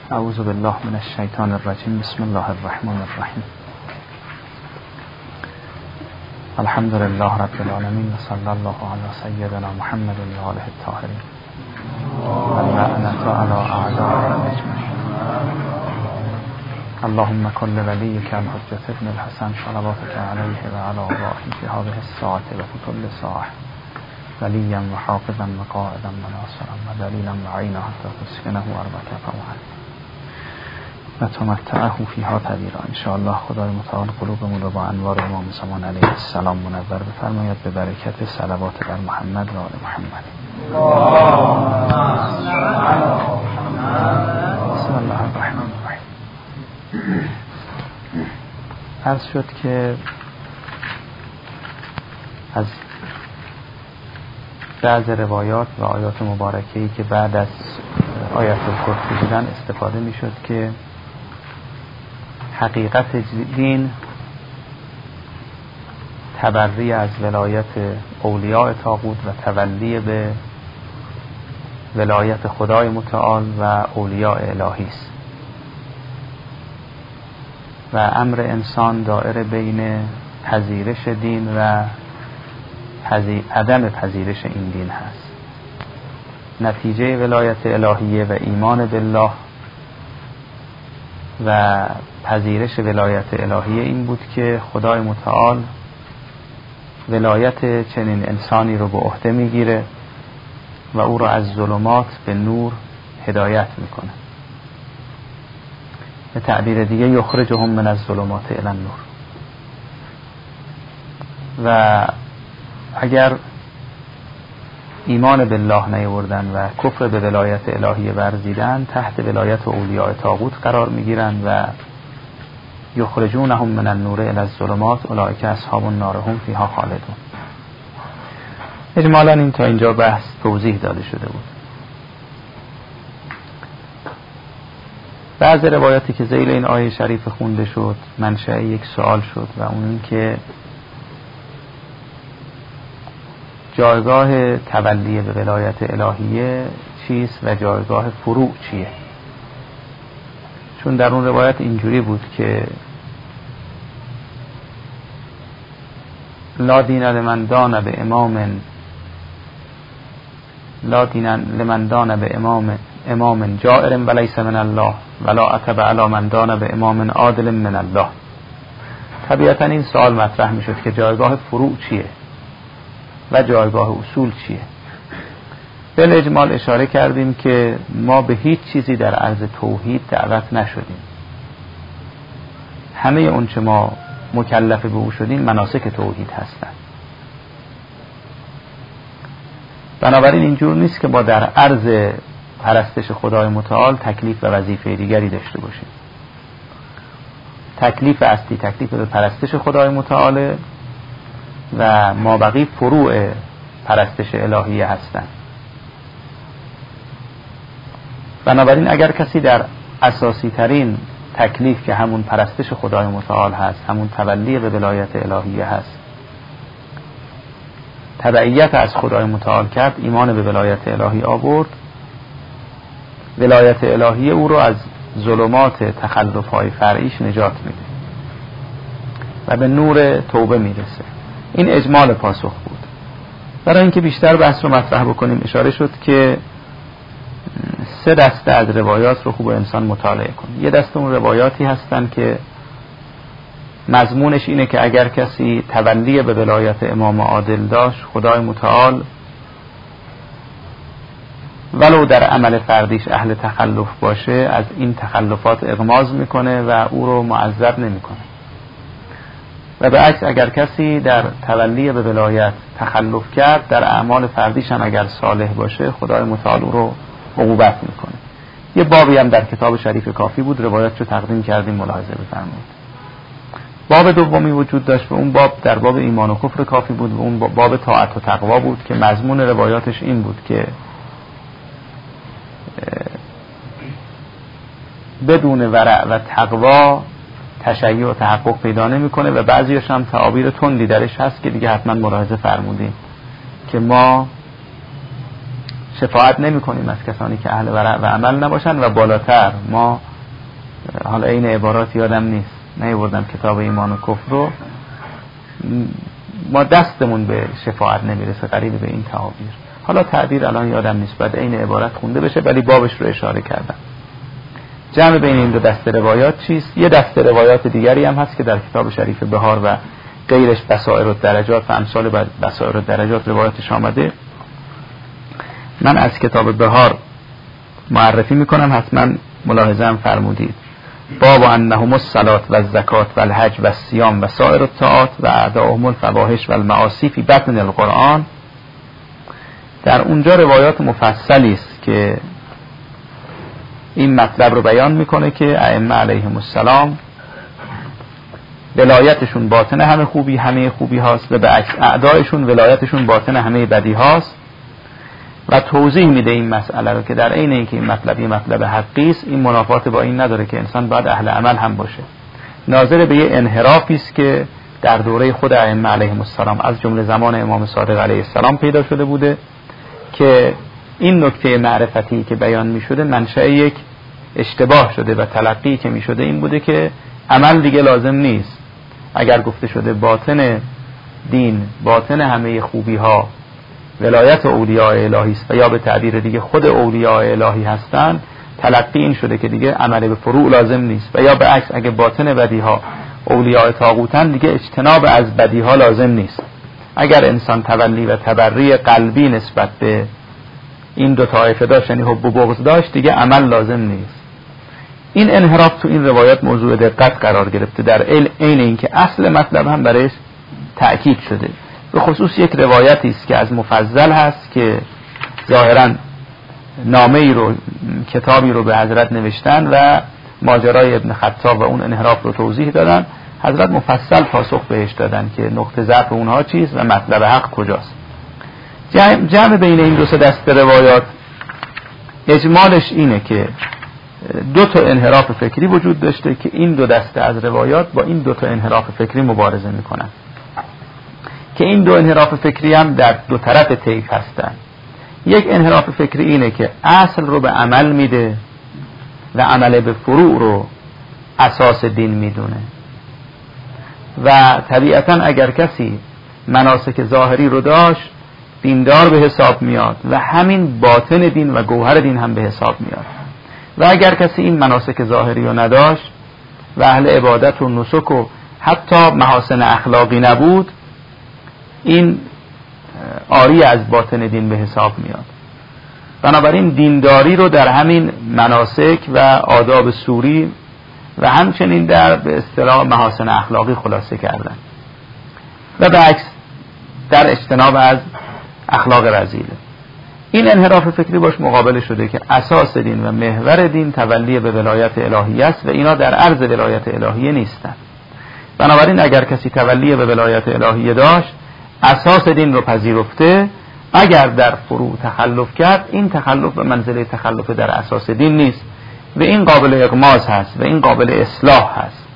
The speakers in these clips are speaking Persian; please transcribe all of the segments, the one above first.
اعوذ بالله من الشیطان الرجیم. بسم الله الرحمن الرحیم. الحمد لله رب العالمین و صلی الله علی سیدنا محمد و آله الطاهرین اللعنة علی اعدائهم اجمعین. اللهم كل وليك الحجة ابن الحسن صلواتك عليه وعلى آبائه في هذه الساعة وفي كل ساعة وليا وحافظا وقائدا وناصرا ودليلا وعينا حتى تسكنه أرضك طوعا وتمتعه فيها طويلا. ان شاء الله خدای متعال قلوبمون رو با انوار امام زمان علیه السلام منور بفرماید به برکت صلوات بر محمد و آل محمد. بسم الله الرحمن الرحیم. عرض شد که از بعض روایات و آیات مبارکه‌ای که بعد از آیت الکرسی بودن استفاده می شد که حقیقت دین تبری از ولایت اولیاء طاغوت و تولی به ولایت خدای متعال و اولیاء الهی است و امر انسان دائره بین پذیرش دین و عدم پذیرش این دین هست. نتیجه ولایت الهیه و ایمان بالله و پذیرش ولایت الهیه این بود که خدای متعال ولایت چنین انسانی رو به عهده میگیره و او رو از ظلمات به نور هدایت میکنه. به تعبیر دیگه یخرجهم من الظلمات الی النور. و اگر ایمان بالله نیاوردن و کفر به ولایت الهیه ورزیدن تحت ولایت اولیاء طاغوت قرار میگیرن و یخرجونهم من النور الی الظلمات اولئک اصحاب النار هم فیها خالدون. اجمالا این تا اینجا بحث توضیح داده شده بود. بعض روایاتی که ذیل این آیه شریف خونده شد منشأ یک سوال شد و اون این که جایگاه تولی به ولایت الهیه چیست و جایگاه فروع چیه؟ چون در اون روایت اینجوری بود که لا دین لمن دان به امام جائر ولیس من الله ولا عتب علی من دان به امام عادل من الله. طبیعتا این سوال مطرح می شد که جایگاه فروع چیه و جایگاه اصول چیه. به اجمال اشاره کردیم که ما به هیچ چیزی در عرض توحید دعوت نشدیم. همه اون چه ما مکلف به او شدیم مناسک توحید هستند. بنابراین اینجور نیست که ما در عرض پرستش خدای متعال تکلیف و وظیفه دیگری داشته باشیم. تکلیف اصلی تکلیف به پرستش خدای متعال و مابقی فروع پرستش الهیه هستند. بنابراین اگر کسی در اساسی ترین تکلیف که همون پرستش خدای متعال هست، همون تولی به ولایت الهیه هست، تبعیت از خدای متعال کرد، ایمان به ولایت الهی آورد، ولایت الهی او رو از ظلمات تخلف‌های فرعیش نجات میده و به نور توبه میرسه. این اجمال پاسخ بود. برای اینکه بیشتر بحث رو مطرح بکنیم اشاره شد که 3 دسته از روایات رو خوب انسان مطالعه کنه. یه دسته اون روایاتی هستن که مضمونش اینه که اگر کسی تولی به ولایت امام عادل داشت، خدای متعال ولو در عمل فردیش اهل تخلف باشه از این تخلفات اغماض میکنه و او رو معذب نمیکنه. و به عکس اگر کسی در تولی به ولایت تخلف کرد در اعمال فردیش هم اگر صالح باشه خدای متعال او رو عقوبت میکنه. یه بابی هم در کتاب شریف کافی بود، روایت رو تقدیم کردیم، ملاحظه بفرمایید. باب دومی وجود داشت و اون باب در باب ایمان و کفر کافی بود و اون باب طاعت و تقوا بود که مضمون روایاتش این بود که بدون ورع و تقوا تشیع و تحقق پیدا نمیکنه و بعضیش هم تعابیر تندی درش هست که دیگه حتما ملاحظه فرمودیم که ما شفاعت نمی کنیم از کسانی که اهل ورع و عمل نباشن، و بالاتر ما حالا این عبارات یادم نیست، نیاوردم کتاب ایمان و کفر رو، ما دستمون به شفاعت نمیرسه، قریب به این تعابیر. حالا تعبیر الان یادم نیست، بعد این عبارت خونده بشه، ولی بابش رو اشاره کردم. جمع بین این دو دسته روایات چیست؟ یه دسته روایات دیگری هم هست که در کتاب شریف بهار و غیرش بصائر الدرجات و امثال بصائر الدرجات روایاتش آمده. من از کتاب بهار معرفی میکنم، حتما ملاحظه هم فرمودید. باب انهم الصلاة و الزکات و الحج و الصیام و سائر الطاعات و اعداءهم الفواحش و المعاصی فی بطن القرآن. در اونجا روایات مفصلی است که این مطلب رو بیان میکنه که ائمه علیهم السلام ولایتشون باطن همه خوبی هاست و به عکس اعدایشون ولایتشون باطن همه بدی هاست، و توضیح میده این مسئله رو که در عین اینکه این مطلب یه مطلب حقی است، این منافات با این نداره که انسان باید اهل عمل هم باشه. ناظر به یه انحرافی است که در دوره خود ائمه علیهم السلام از جمله زمان امام صادق علیه السلام پیدا شده بوده که این نکته معرفتی که بیان میشده منشأ یک اشتباه شده و تلقی که میشده این بوده که عمل دیگه لازم نیست. اگر گفته شده باطن دین، باطن همه خوبی ها ولایت اولیاء الهی است و یا به تعبیر دیگه خود اولیاء الهی هستند، تلقی این شده که دیگه عمل به فروع لازم نیست، و یا به عکس اگه باطن بدی ها اولیاء طاغوتن دیگه اجتناب از بدی ها لازم نیست. اگر انسان تولی و تبری قلبی نسبت به این دو طایفه داشت، یعنی حب و بغض داشت، دیگه عمل لازم نیست. این انحراف تو این روایات موضوع دقت قرار گرفته، در عین اینکه اصل مطلب هم برایش تأکید شده. به خصوص یک روایتی است که از مفضل هست که ظاهرا نامه‌ای رو، کتابی رو به حضرت نوشتن و ماجرای ابن خطاب و اون انحراف رو توضیح دادن. حضرت مفصل پاسخ بهش دادن که نقطه ضعف اونها چیست و مطلب حق کجاست. جمع بین این دو سه دسته روایات اجمالش اینه که دو تا انحراف فکری وجود داشته که این دو دسته از روایات با این دو تا انحراف فکری مبارزه میکنن، که این دو انحراف فکری هم در دو طرف طیف هستن. یک انحراف فکری اینه که اصل رو به عمل میده و عمل به فروع رو اساس دین میدونه، و طبیعتا اگر کسی مناسک ظاهری رو داشت دیندار به حساب میاد و همین باطن دین و گوهر دین هم به حساب میاد، و اگر کسی این مناسک ظاهری رو نداشت و اهل عبادت و نسک و حتی محاسن اخلاقی نبود، این عاری از باطن دین به حساب میاد. بنابراین دینداری رو در همین مناسک و آداب سوری و همچنین در به اصطلاح محاسن اخلاقی خلاصه کردن، و به عکس در اجتناب از اخلاق رذیله. این انحراف فکری باش مقابله شده که اساس دین و محور دین تولی به ولایت الهیه است و اینا در عرض ولایت الهیه نیستن. بنابراین اگر کسی تولی به ولایت الهیه داشت، اساس دین رو پذیرفته، اگر در فروع تخلف کرد، این تخلف به منزله تخلف در اساس دین نیست و این قابل اغماض هست و این قابل اصلاح هست.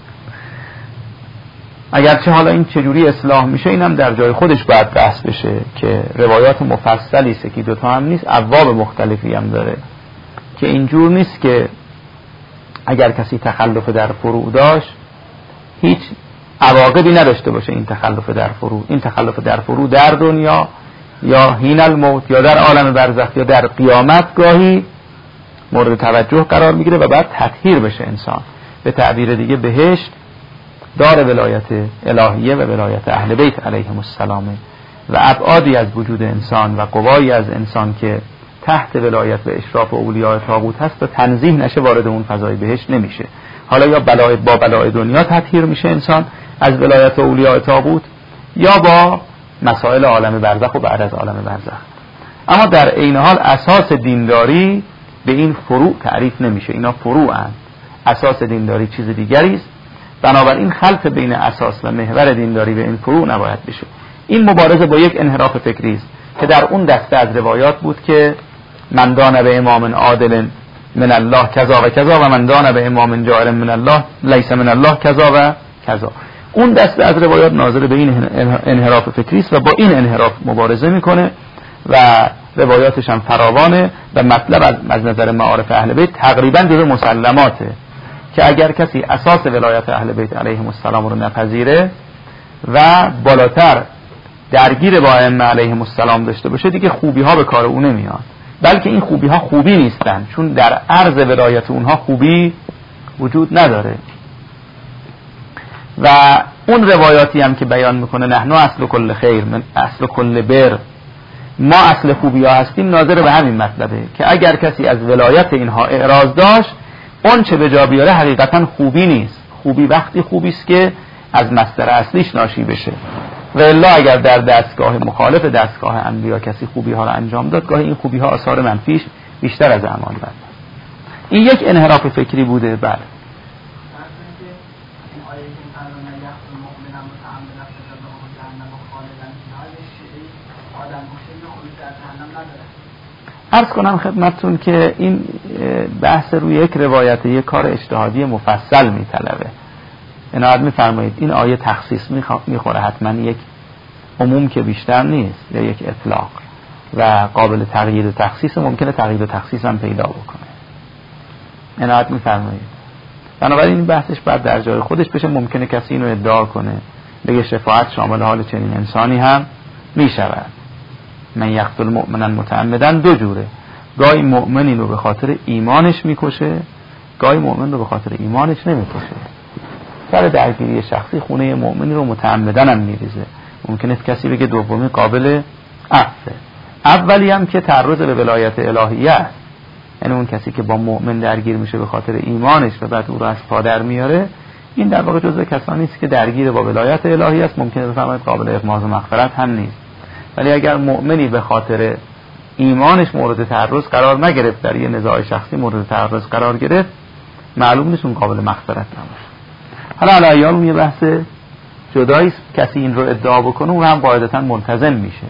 اگرچه حالا این چجوری اصلاح میشه اینم در جای خودش باید بحث بشه که روایات مفصلی است که دوتا هم نیست، ابواب مختلفی هم داره که اینجور نیست که اگر کسی تخلف در فروع داشت هیچ عواقبی نداشته باشه. این تخلف در فروع، این تخلف در فروع در دنیا یا حین الموت یا در عالم برزخ یا در قیامت گاهی مورد توجه قرار میگیره و بعد تطهیر بشه انسان. به تعبیر دیگه بهشت دار ولایت الهیه و ولایت اهل بیت علیهم السلام و ابعادی از وجود انسان و قوایی از انسان که تحت ولایت و اشراف اولیاء طاغوت هست و تنزیه نشه وارد اون فضای بهشت نمیشه. حالا یا با بلای دنیا تطهیر میشه انسان از ولایت اولیاء طاغوت یا با مسائل عالم برزخ و بعد از عالم برزخ. اما در عین حال اساس دینداری به این فروع تعریف نمیشه. اینا فروعن، اساس دینداری چیز دیگری است. بنابراین خلط بین اساس و محور دینداری به این فروع نباید بشه. این مبارزه با یک انحراف فکری است که در اون دسته از روایات بود که من دان به امام عادل من الله کذا و کذا و من دان به امام جائر من الله لیس من الله کذا و کذا. اون دسته از روایات ناظر به این انحراف فکری است و با این انحراف مبارزه میکنه و روایاتش هم فراوانه و مطلب از نظر معارف اهل بیت تقریبا جزو مسلماته که اگر کسی اساس ولایت اهل بیت علیهم السلام رو نپذیره و بالاتر درگیر با ائمه علیهم السلام داشته باشه دیگه خوبی ها به کار اون نمیاد، بلکه این خوبی ها خوبی نیستن، چون در عرض ولایت اونها خوبی وجود نداره. و اون روایاتی هم که بیان میکنه نحن اصل کل خیر من اصل کل بر، ما اصل خوبی ها هستیم، ناظر به همین مطلبه که اگر کسی از ولایت اینها اعراض داشت اون چه به جا بیاره حقیقتا خوبی نیست. خوبی وقتی خوبی است که از مصدر اصلیش ناشی بشه، و الا اگر در دستگاه مخالف دستگاه انبیا کسی خوبی ها رو انجام داد، گاهی این خوبی ها آثار منفیش بیشتر از اعمال بد. این یک انحراف فکری بوده. بله عرض کنم خدمتتون که این بحث روی یک روایت یک کار اجتهادی مفصل میطلبه. عنایت میفرمایید این آیه تخصیص میخوره، حتما یک عموم که بیشتر نیست یا یک اطلاق و قابل تغییر و تخصیص، ممکنه تغییر و تخصیص هم پیدا بکنه. عنایت میفرمایید بنابراین این بحثش بعد در جای خودش بشه. ممکنه کسی اینو ادعا کنه بگه شفاعت شامل حال چنین انسانی هم میشود. من یقتل مؤمنا متعمدا دو جوره، گاهی مؤمنی رو به خاطر ایمانش میکشه، گاهی مؤمن رو به خاطر ایمانش نمیکشه. سر درگیری شخصی خونه مؤمنی رو متعمدا هم میریزه. ممکنه کسی بگه دومی قابل عفوه، اولی هم که تعرض به ولایت الهیه است، یعنی اون کسی که با مؤمن درگیر میشه به خاطر ایمانش و بعد او رو از پا در میاره، این در واقع جزء کسانی است که درگیر با ولایت الهیه است. ممکنه بفرمایید قابل اغماض و مغفرت هم نیست. ولی اگر مؤمنی به خاطر ایمانش مورد تعرض قرار نگرفت، در یه نزاع شخصی مورد تعرض قرار گرفت، معلوم نیست اون قابل مغفرت نباشه. حالا علیال یه بحث جدایی است، کسی این رو ادعا بکنه اون هم قاعدتا ملتزم میشه.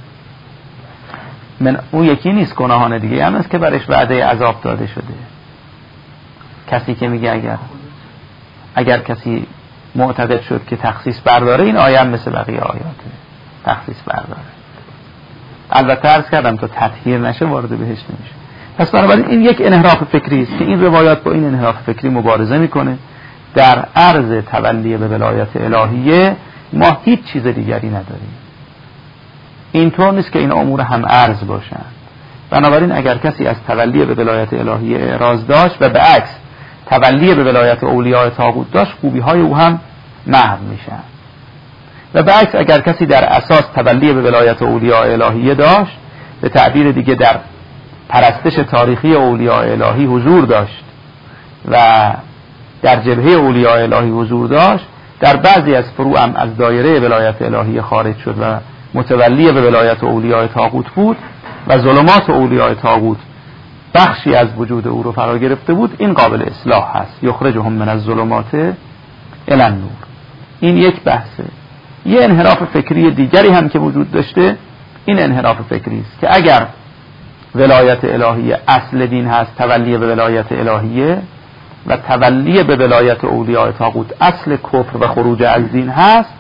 من اون یکی نیست، گناهان دیگه هم است که برش وعده عذاب داده شده. کسی که میگه اگر کسی معتقد شد که تخصیص برداره، این آیه هم مثل بقیه آیاته، تخصیص برداره. البته عرض کردم تا تطهیر نشه وارد بهش نمیشه. پس بنابراین این یک انحراف فکری است که این روایات با این انحراف فکری مبارزه میکنه. در عرض تولی به ولایت الهیه ما هیچ چیز دیگری نداریم. اینطور نیست که این امور هم عرض باشن. بنابراین اگر کسی از تولی به ولایت الهیه اعراض داشت و به عکس تولی به ولایت اولیاء طاغوت داشت، خوبی های او هم محو میشن. و به عکس اگر کسی در اساس تولی به ولایت اولیاء الهیه داشت، به تعبیر دیگه در پرستش تاریخی اولیاء الهی حضور داشت و در جبهه اولیاء الهی حضور داشت، در بعضی از فروع هم از دایره ولایت الهی خارج شد و متولی به ولایت اولیاء طاغوت بود و ظلمات اولیاء طاغوت بخشی از وجود او رو فرا گرفته بود، این قابل اصلاح هست. یخرجهم من الظلمات الی النور. این یک بحثه. یه انحراف فکری دیگری هم که وجود داشته، این انحراف فکری است که اگر ولایت الهیه اصل دین هست، تولی به ولایت الهیه، و تولی به ولایت اولیاء طاغوت اصل کفر و خروج از دین هست،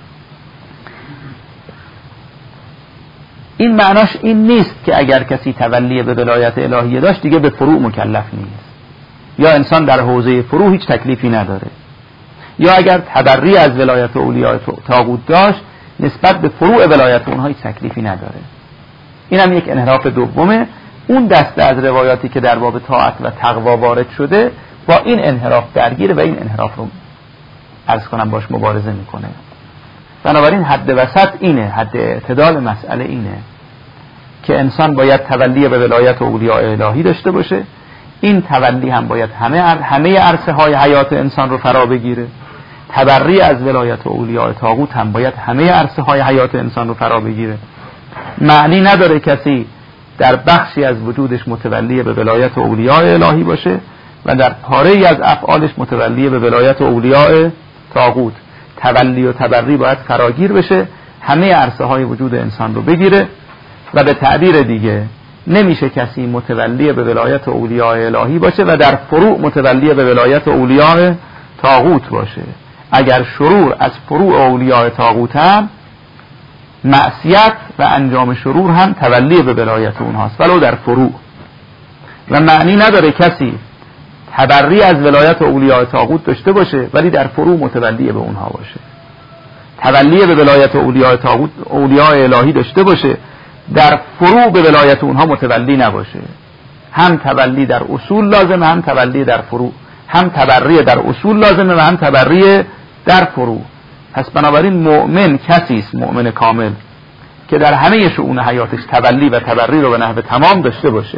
این معناش این نیست که اگر کسی تولی به ولایت الهیه داشت دیگه به فروع مکلف نیست، یا انسان در حوزه فروع هیچ تکلیفی نداره، یا اگر تبری از ولایت اولیاء طاغوت داشت نسبت به فروع ولایت اونها هیچ تکلیفی نداره. این هم یک انحراف دومه. اون دسته از روایاتی که در باب طاعت و تقوا وارد شده با این انحراف درگیره و این انحراف رو عرض کنم باش مبارزه میکنه. بنابراین حد وسط اینه، حد اعتدال مسئله اینه که انسان باید تولی به ولایت اولیاء الهی داشته باشه. این تولی هم باید همه عرصه های حیات انسان رو فرا بگیره. تبری از ولایت اولیاء طاغوت هم باید همه عرصه های حیات انسان رو فرا بگیره. معنی نداره کسی در بخشی از وجودش متولی به ولایت اولیاء الهی باشه و در پاره‌ای از افعالش متولی به ولایت اولیاء طاغوت. تولی و تبری باید فراگیر بشه، همه عرصه های وجود انسان رو بگیره. و به تعبیر دیگه نمیشه کسی متولی به ولایت اولیاء الهی باشه و در فروع متولی به ولایت اولیاء طاغوت باشه. اگر شرور از فروع اولیاء طاغوت هم معصیت و انجام شرور هم تولی به ولایت اونهاست ولو در فروع. و معنی نداره کسی تبری از ولایت اولیاء طاغوت داشته باشه ولی در فروع متولی به اونها باشه، تولی به ولایت اولیاء طاغوت اولیاء الهی داشته باشه در فروع به ولایت اونها متولی نباشه. هم تولی در اصول لازمه هم تولی در فروع، هم تبری در اصول لازمه و هم تبری در فروع. پس بنابراین مؤمن کسی است، مؤمن کامل، که در همه شؤون حیاتش تولی و تبری رو به نحو تمام داشته باشه.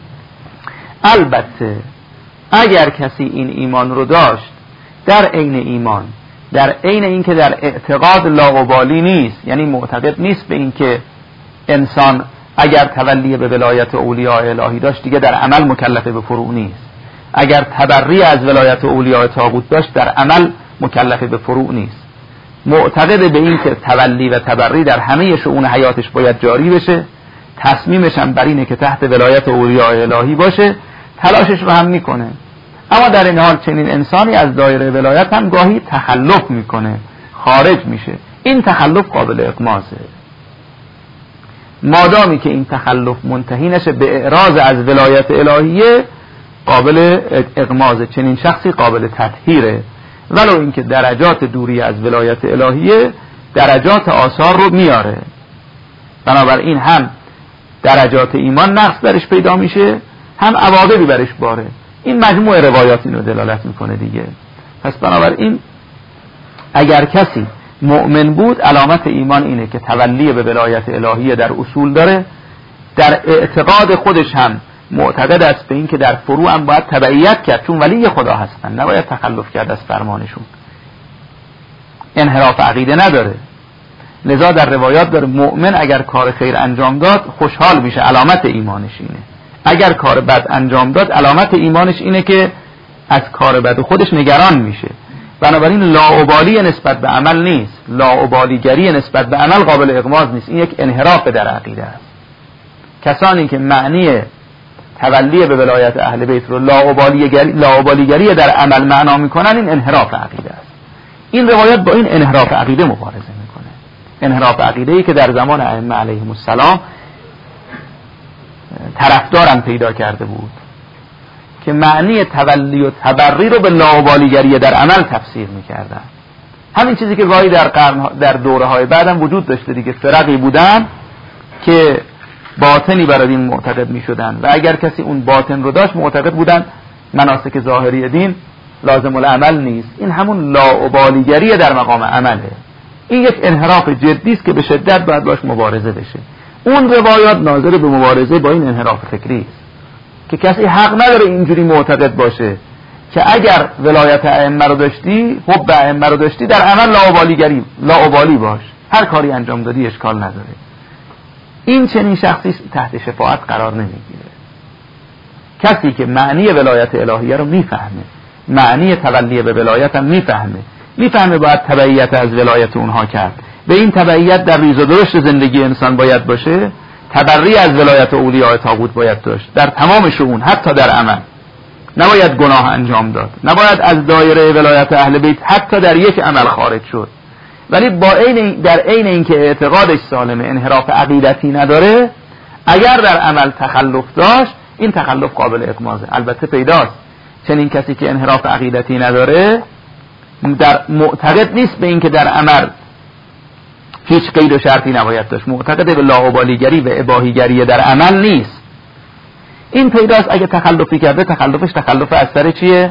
البته اگر کسی این ایمان رو داشت در عین ایمان، در عین این که در اعتقاد لاابالی نیست، یعنی معتقد نیست به این که انسان اگر تولی به ولایت اولیاء الهی داشت دیگه در عمل مکلف به فروع نیست، اگر تبری از ولایت اولیاء طاغوت داشت در عمل مکلف به فروع نیست، معتقد به این که تولی و تبری در همه شؤون حیاتش باید جاری بشه، تصمیمش هم بر اینه که تحت ولایت اولیاء الهی باشه، تلاشش رو هم میکنه. اما در این حال چنین انسانی از دایره ولایت هم گاهی تخلف میکنه، خارج میشه. این تخلف قابل اغمازه، مادامی که این تخلف منتهی نشه به اعراض از ولایت الهیه قابل اغمازه. چنین شخصی قابل تطهیره، ولو اینکه درجات دوری از ولایت الهیه درجات آثار رو میاره. بنابراین هم درجات ایمان نقص درش پیدا میشه، هم عواقبی برش باره. این مجموع روایات اینو دلالت میکنه دیگه. پس بنابراین اگر کسی مؤمن بود علامت ایمان اینه که تولی به ولایت الهیه در اصول داره، در اعتقاد خودش هم معتقد است به این که در فروع هم باید تبعیت کرد چون ولی خدا هستن، نباید تخلف کرد از فرمانشون، انحراف عقیده نداره. لذا در روایات داره مؤمن اگر کار خیر انجام داد خوشحال میشه، علامت ایمانش اینه. اگر کار بد انجام داد علامت ایمانش اینه که از کار بد خودش نگران میشه. بنابراین لاابالی نسبت به عمل نیست، لاابالیگری نسبت به عمل قابل اغماز نیست، این یک انحراف در عقیده است. کسانی که معنی تولی به ولایت اهل بیت رو لاابالیگری در عمل معنا میکنن، این انحراف عقیده است. این روایت با این انحراف عقیده مبارزه میکنه، انحراف عقیده‌ای که در زمان ائمه علیهم السلام طرفداران پیدا کرده بود که معنی تولی و تبری رو به لاابالیگری در عمل تفسیر میکردن. همین چیزی که گاهی در دوره‌های بعدم وجود داشته دیگه، فرقی بودن که باطنی برای دین معتقد میشدن و اگر کسی اون باطن رو داشت معتقد بودن مناسک ظاهری دین لازم العمل نیست. این همون لاابالیگری در مقام عمله. این یک انحراف جدی است که به شدت باید باش مبارزه بشه. اون روایات ناظر به مبارزه با این انحراف فکری است که کسی حق نداره اینجوری معتقد باشه که اگر ولایت ائمه رو داشتی، حب ائمه رو داشتی، در عمل لاابالی باش، هر کاری انجام دادی اشکال نداره. این چنین شخصی تحت شفاعت قرار نمیگیره. کسی که معنی ولایت الهیه رو میفهمه، معنی تولی به ولایت هم میفهمه باید تبعیت از ولایت اونها کرد، به این تبعیت در ریز و درشت زندگی انسان باید باشه، تبری از ولایت اولیاء طاغوت باید داشت در تمام شؤون، حتی در عمل نباید گناه انجام داد، نباید از دایره ولایت اهل بیت حتی در یک عمل خارج شد. ولی در عین اینکه اعتقادش سالمه، انحراف عقیدتی نداره، اگر در عمل تخلف داشت این تخلف قابل اغمازه. البته پیداست چنین کسی که انحراف عقیدتی نداره در معتقد نیست به اینکه در عمل هیچ قید و شرطی نباید داشت، معتقد به لاابالیگری و اباحیگری در عمل نیست. این پیداست اگه تخلفی کرده تخلفش تخلف از سر چیه؟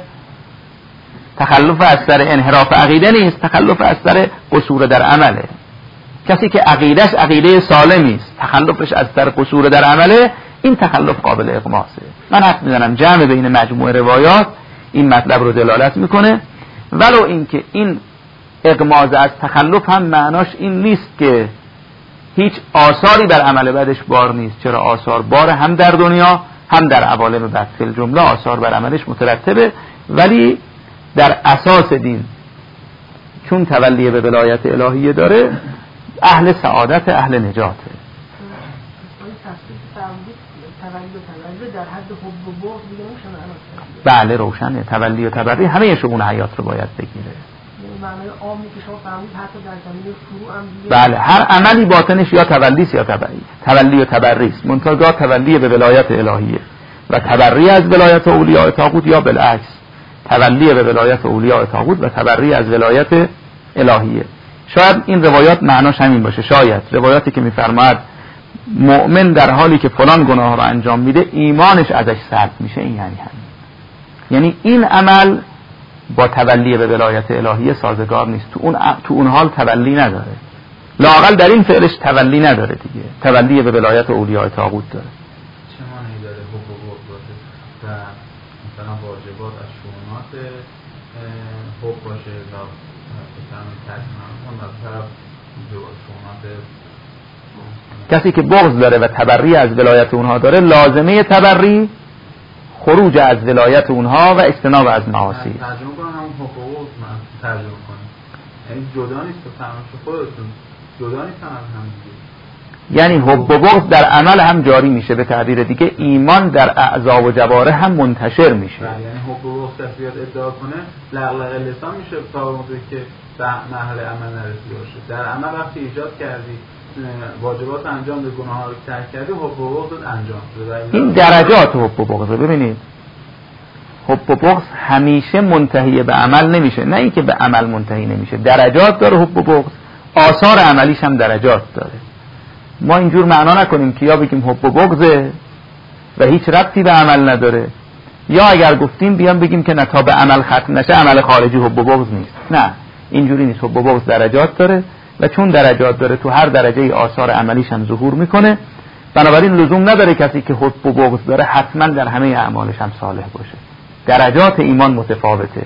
تخلف از سر انحراف عقیده نیست، تخلف از سر قصور در عمله. کسی که عقیدش عقیده سالمی است، تخلفش از سر قصور در عمله، این تخلف قابل اغماسه. من حد میزنم جمع بین مجموع روایات این مطلب رو دلالت میکنه، ولو اینکه این اغماز از تخلف هم معناش این نیست که هیچ آثاری در عمل بعدش بار نیست. چرا آثار بار، هم در دنیا هم در عوالم بعد، فی الجمله آثار بر عملش مترتبه، ولی در اساس دین چون تولی به ولایت الهیه داره اهل سعادت، اهل نجاته. بله روشنه، تولی و تبری همه شؤون حیات رو باید بگیره. معنای عامی که شما فرمودید حتی در زمینه فروع هم دیگه. بله، هر عملی باطنش یا تولی است یا تبعی. تولی و تبری است. منتها گاه تولی به ولایت الهیه و تبری از ولایت اولیاء طاغوت، یا بالعکس تولی به ولایت اولیاء طاغوت و تبری از ولایت الهیه. شاید این روایات معناش همین باشه. شاید روایاتی که میفرماید مؤمن در حالی که فلان گناه را انجام میده ایمانش ازش سلب میشه، این یعنی همین. یعنی این عمل با تولی به ولایت الهیه سازگار نیست. تو اون حال تولی نداره، لااقل در این فعلش تولی نداره دیگه، تولی به ولایت اولیاء طاغوت داره. چه معنی داره حب و بغض و مثلا واجبات از شؤونات حب باشه یا مثلا طرف شؤونات کسی که بغض داره و تبری از ولایت اونها داره، لازمه تبری خروج از ولایت اونها و اجتناب از معاصی. ترجمه کنم همون حب و بغض من ترجمه کنم، یعنی جدا نیست به فرمایش خودتون، جدا نیست هم دیگه. یعنی حب و بغض در عمل هم جاری میشه، به تعبیر دیگه ایمان در اعضا و جواره هم منتشر میشه. یعنی حب و بغض کسی ادعا کنه لغلغه لسان میشه تا موقعی که به مرحله عمل نرسیده باشه. در عمل وقتی ایجاد کردی واجبات انجام ده، گناه ها رو ترک کردی، حب و بغض انجام شده. این درجات حب و بغض. ببینید حب و بغض همیشه منتهی به عمل نمیشه، نه اینکه به عمل منتهی نمیشه، درجات داره حب و بغض، آثار عملیش هم درجات داره. ما اینجور معنا نکنیم که یا بگیم حب و بغضه و هیچ ربطی به عمل نداره، یا اگر گفتیم بیام بگیم که نه تا به عمل ختم نشه عمل خارجی حب و بغض نیست. نه، اینجوری نیست. حب و بغض درجات داره و چون درجات داره تو هر درجه آثار عملیش هم ظهور میکنه. بنابراین لزوم نداره کسی که حب و بغض داره حتما در همه اعمالش هم صالح باشه. درجات ایمان متفاوته.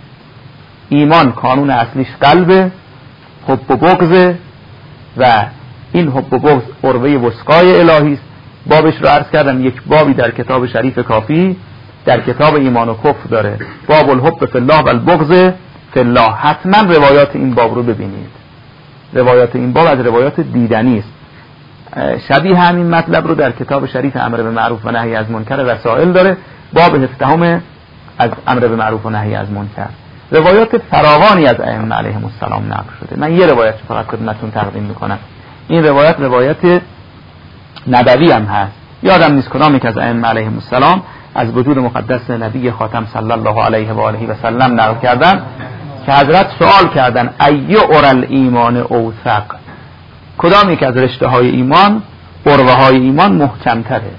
ایمان کانون اصلیش قلبه، حب و بغضه و این حب و بغض عروه وثقای الهی است. بابش رو عرض کردم، یک بابی در کتاب شریف کافی در کتاب ایمان و کفر داره، باب الحب فی الله و البغض فی الله. حتما روایات این باب رو ببینید. روایات این باب از روایات دیدنی است. شبیه همین مطلب رو در کتاب شریف امر به معروف و نهی از منکر رسائل داره، باب 17 از امر به معروف و نهی از منکر. روایات فراوانی از ائمه علیهم السلام نقل شده. من یه روایت فقط خدمتتون تقدیم میکنم. این روایت نبوی هم هست. یادم نیست کدام که از ائمه علیهم السلام از وجود مقدس نبی خاتم صلی الله علیه و آله و سلم نقل کردن که حضرت سوال کردن ای اورل ایمان اوثق، کدامی که از رشته های ایمان، عروه های ایمان محکم‌تره؟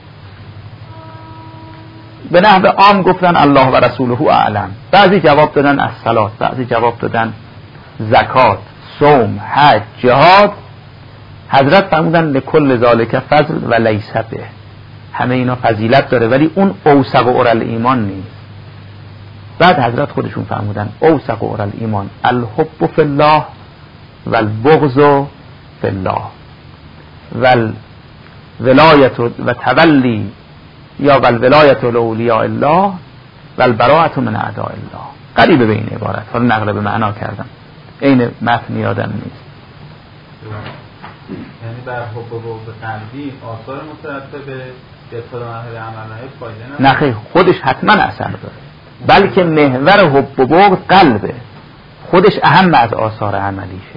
به نحو عام گفتن الله و رسوله اعلم. بعضی جواب دادن الصلاة، بعضی جواب دادن زکات، صوم، حج، جهاد. حضرت فرمودن لکل ذالک فضل و لیس به، همه اینا فضیلت داره ولی اون اوثق و اورل ایمان نیست. بعد حضرت خودشون فرمودن اوثق و اورل ایمان الحب فی الله و البغض فی الله و الولایت و تولی یا والولایت لاولیاء الله و البراءة من اعداء الله. قریب به این عبارت، حالا نقل به معنا کردم، عین متن یادم نیست. یعنی بر حب و بغض قلبی آثار مترتب به ابتدا مرحله عمل فایده نداره؟ نه خیر، خودش حتما اثر داره، بلکه محور حب و بغض قلبه، خودش اهم از آثار عملیشه.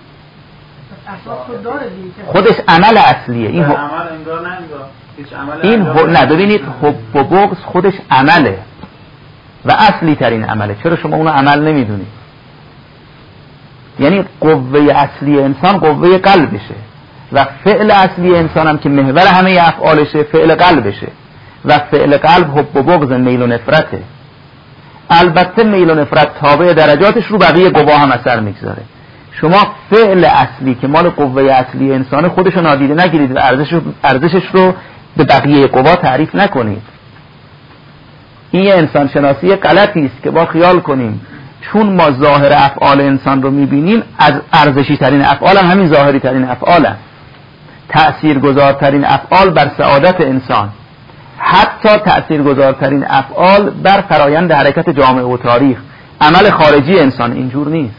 خودش عمل اصلیه. این عمل انگار نه انگار هیچ عمل نه ببینید حب و بغض خودش عمله و اصلی ترین عمله. چرا شما اونو عمل نمیدونید؟ یعنی قوه اصلی انسان قوه قلبشه و فعل اصلی انسان هم که محور همه افعالشه فعل قلبشه و فعل قلب حب و بغض میل و نفرته. البته میل و نفرت تابع درجاتش رو بقیه قوا هم اثر میگذاره. شما فعل اصلی که مال قوه اصلی انسان خودشو نادیده نگیرید و ارزشش رو به بقیه قوا تعریف نکنید. این یه انسان شناسی غلطی است که با خیال کنیم چون ما ظاهر افعال انسان رو میبینیم از ارزشی ترین افعال هم همین ظاهری ترین افعال هم. تأثیر گذارترین افعال بر سعادت انسان، حتی تأثیر گذارترین افعال بر فرایند حرکت جامعه و تاریخ. عمل خارجی انسان اینجور نیست.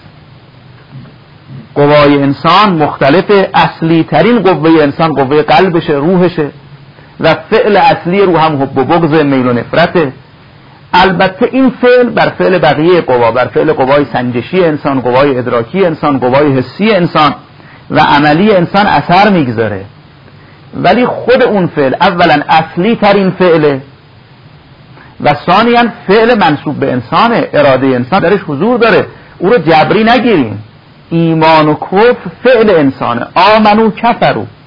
قوای انسان مختلف، اصلی ترین قوه انسان قوه قلبشه، روحشه و فعل اصلی روح هم حب و بغض، میل و نفرته. البته این فعل بر فعل بقیه قوا، بر فعل قوای سنجشی انسان، قوای ادراکی انسان، قوای حسی انسان و عملی انسان اثر میگذاره، ولی خود اون فعل اولا اصلی ترین فعله و ثانیاً فعل منسوب به انسانه، اراده انسان درش حضور داره، او رو جبری نگیریم. ایمان و کفر فعل انسانه. آمنو کفرو و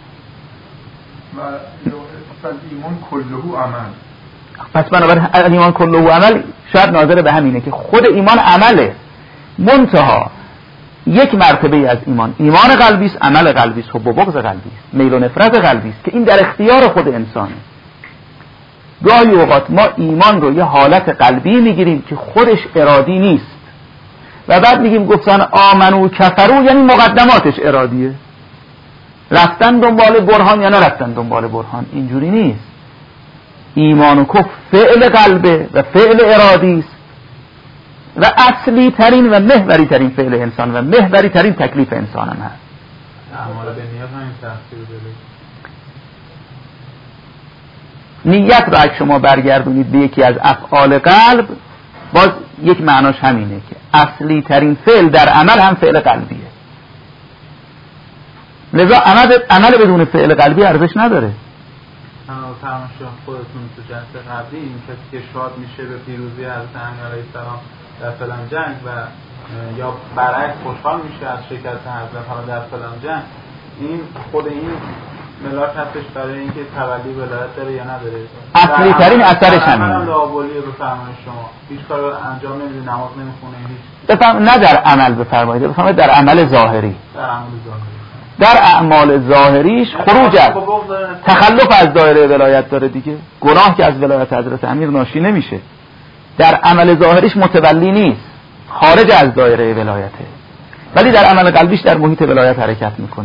ایمان کلهو عمل. پس بنابراین ایمان کلهو عمل شاید ناظر به همینه که خود ایمان عمله، منتها یک مرتبه از ایمان، ایمان قلبی است، عمل قلبی است، حب و بغض قلبی است، میل و نفرت قلبی است که این در اختیار خود انسانه. گاهی اوقات ما ایمان رو یه حالت قلبی میگیریم که خودش ارادی نیست و بعد میگیم گفتن آمنو کفرو یعنی مقدماتش ارادیه، رفتن دنبال برهان یا نرفتن دنبال برهان. اینجوری نیست. ایمان و کفر فعل قلبه و فعل ارادی است و اصلی ترین و محوری ترین فعل انسان و محوری ترین تکلیف انسان هم هست. اعمال به نیت همین تفسیر داره. نیت را اگه شما برگردونید به یکی از افعال قلب، باز یک معناش همینه که اصلی ترین فعل در عمل هم فعل قلبیه. لذا عمل بدون فعل قلبی ارزش نداره. تماشا خودتون تو جلسه قبلی این کسی که شاد میشه به پیروزی حضرت امیر علیه السلام در فلان جنگ و یا برعکس خوشحال میشه از شرکت حضرت حالا در فلان جنگ، این خود این ملاک هستش برای اینکه تولی ولایت داره یا نداره؟ اصلی ترین اثرش همینه. من لاابالیه به فرمان شما، هیچ کار انجام نمیده، نماز نمیخونه، هیچ بفهم نه در عمل بفرمایید، بفهم در عمل ظاهری، در اعمال ظاهریش خروج از تخلف از دایره ولایت داره دیگه. گناه که از ولایت حضرت امیر ناشی نمیشه، در عمل ظاهریش متولی نیست، خارج از دایره ولایته، ولی در عمل قلبیش در محیط ولایت حرکت میکنه.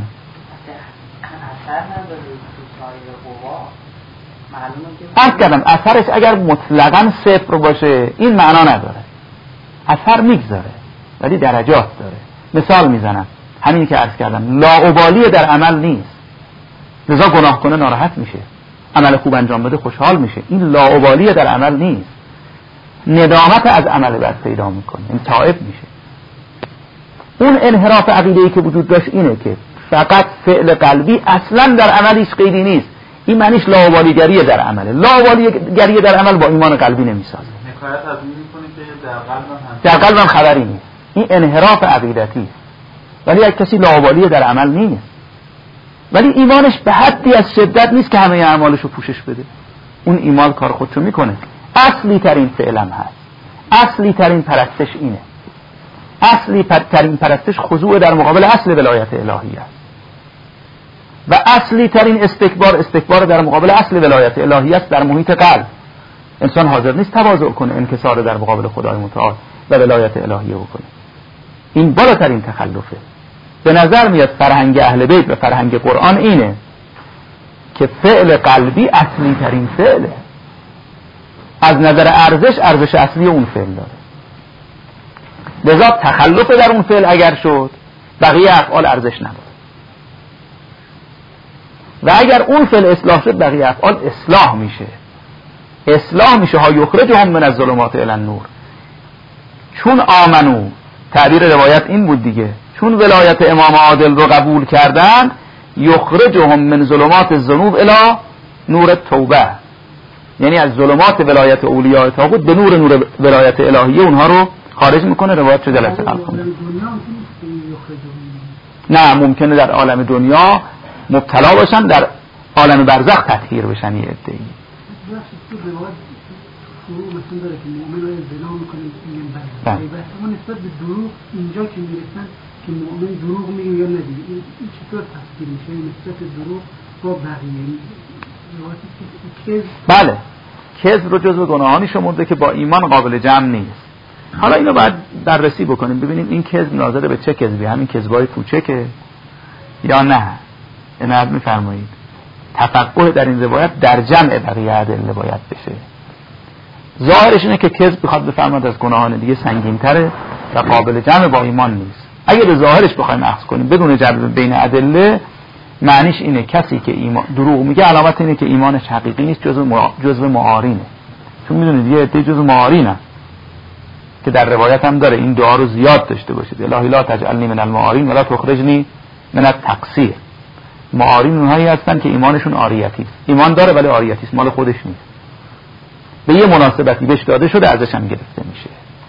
عرض کردم اثرش اگر مطلقاً صفر باشه این معنا نداره، اثر میگذاره ولی درجات داره. مثال میزنم، همین که عرض کردم لاابالی در عمل نیست، لذا گناه کنه ناراحت میشه، عمل خوب انجام بده خوشحال میشه. این لاابالی در عمل نیست، ندامت از عمل بد پیدا میکنه، این تائب میشه. اون انحراف عقیده‌ای که وجود داشت اینه که فقط فعل قلبی اصلا در عملیش قیدی نیست. این معنیش لاابالیگری در عمله. لاابالیگری در عمل با ایمان قلبی نمیسازه. حکایت از این می‌کنید که در قلبم خبری نیست. این انحراف عقیدتی است. ولی اگه کسی لاابالی در عمل نیست، ولی ایمانش به حدی از شدت نیست که همه اعمالش رو پوشش بده، اون ایمان کار خودشو میکنه. اصلی ترین فعلم هست، اصلی ترین پرستش اینه. اصلی ترین پرستش خضوع در مقابل اصل ولایت الهی است و اصلی ترین استکبار در مقابل اصل ولایت الهی است در محیط قلب. انسان حاضر نیست تواضع کنه، انکسار در مقابل خدای متعال و ولایت الهی بکنه. این بالاترین تخلفه. به نظر میاد فرهنگ اهل بیت و فرهنگ قرآن اینه که فعل قلبی اصلی ترین فعله، از نظر ارزش اصلی اون فعل داره. لذا تخلف در اون فعل اگر شد بقیه افعال ارزش نداره و اگر اون فعل اصلاح شد بقیه افعال اصلاح میشه ها یخرجهم من الظلمات الی النور. چون آمنو، تعبیر روایت این بود دیگه، چون ولایت امام عادل رو قبول کردن یخرجهم من ظلمات الذنوب الی نور التوبه، یعنی از ظلمات ولایت اولیاء طاغوت به نور ولایت الهیه اونها رو خارج میکنه. روایت چه جلسه قبل کنه. نه ممکنه در عالم دنیا مبتلا باشن، در عالم برزخ تطهیر بشن. یه عده‌ای مثلا داره که مؤمن های زنا میکنه میگن بله، اما نسبت به دروغ اینجا که میرسن که مؤمن دروغ میگه یا ندیگه، این چطور تفسیر میشه نسبت دروغ با بقیه؟ بله، کذب رو جزو گناهانی شمرده که با ایمان قابل جمع نیست. حالا اینو باید بررسی بکنیم ببینیم این کذب ناظر به چه کذبی، همین کذبای کوچکه یا نه. عنایت میفرمایید تفقه در این روایت در جمع بقیه ادله باید بشه. ظاهرش اینه که کذب بخواد بفرماد از گناهان دیگه سنگین‌تره و قابل جمع با ایمان نیست. اگه به ظاهرش بخوایم اخذ کنیم بدون جمع بین ادله، معنیش اینه کسی که دروغ میگه علامت اینه که ایمانش حقیقی نیست، جزو معارینه. چون میدونید یه عده جز معارینه که در روایت هم داره این دعا رو زیاد داشته باشید الهی لا تجعلنی من المعارین ولا تخرجنی من التقصیر. معارین اونهایی هستن که ایمانشون عاریتی است، ایمان داره ولی عاریتی است، مال خودش نیست، به یه مناسبتی بهش داده شده ازش هم گرفته میشه.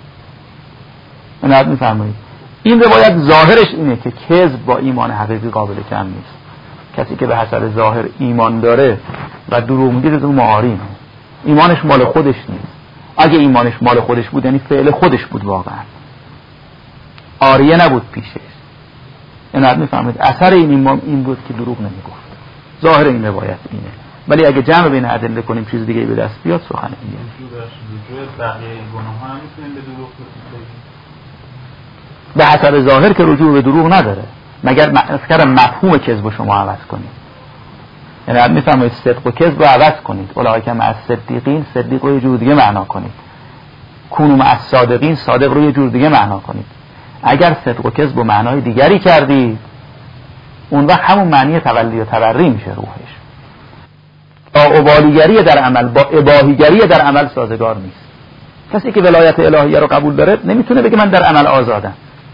اینو میفرمایید. این روایت ظاهرش اینه که کذب با ایمان حقیقی قابل کم نیست. کسی که به حسب ظاهر ایمان داره و دروغ میگه اون معارینه، ایمانش مال خودش نیست. اگه ایمانش مال خودش بود یعنی فعل خودش بود، واقعا عاریه نبود پیشش. اینو میفهمید. اثر این ایمان این بود که دروغ نمیگفت. ظاهر این روایت اینه، ولی اگه جمع بین ادله کنیم چیز دیگه به دست بیاد سخن اینه. رجوع بقیه گناه‌ها هم میتونیم به دروغ بگیم. به حسب ظاهر که رجوع به دروغ نداره، مگر مفهوم کذب شما عوض کنید. یعنی میفهمید صدق و کذب رو عوض کنید. اولئک مع الصدیقین، صدیق رو یه جور دیگه معنا کنید. کونوا مع الصادقین، صادق رو یه جور دیگه معنا کنید. اگر صدق و کذب و معنای دیگری کردید اون وقت همون معنی تولی و تبری میشه روحش. ابالیگری در عمل با اباهیگری در عمل سازگار نیست. کسی که ولایت الهیه رو قبول داره نمیتونه بگه من در عمل آزادم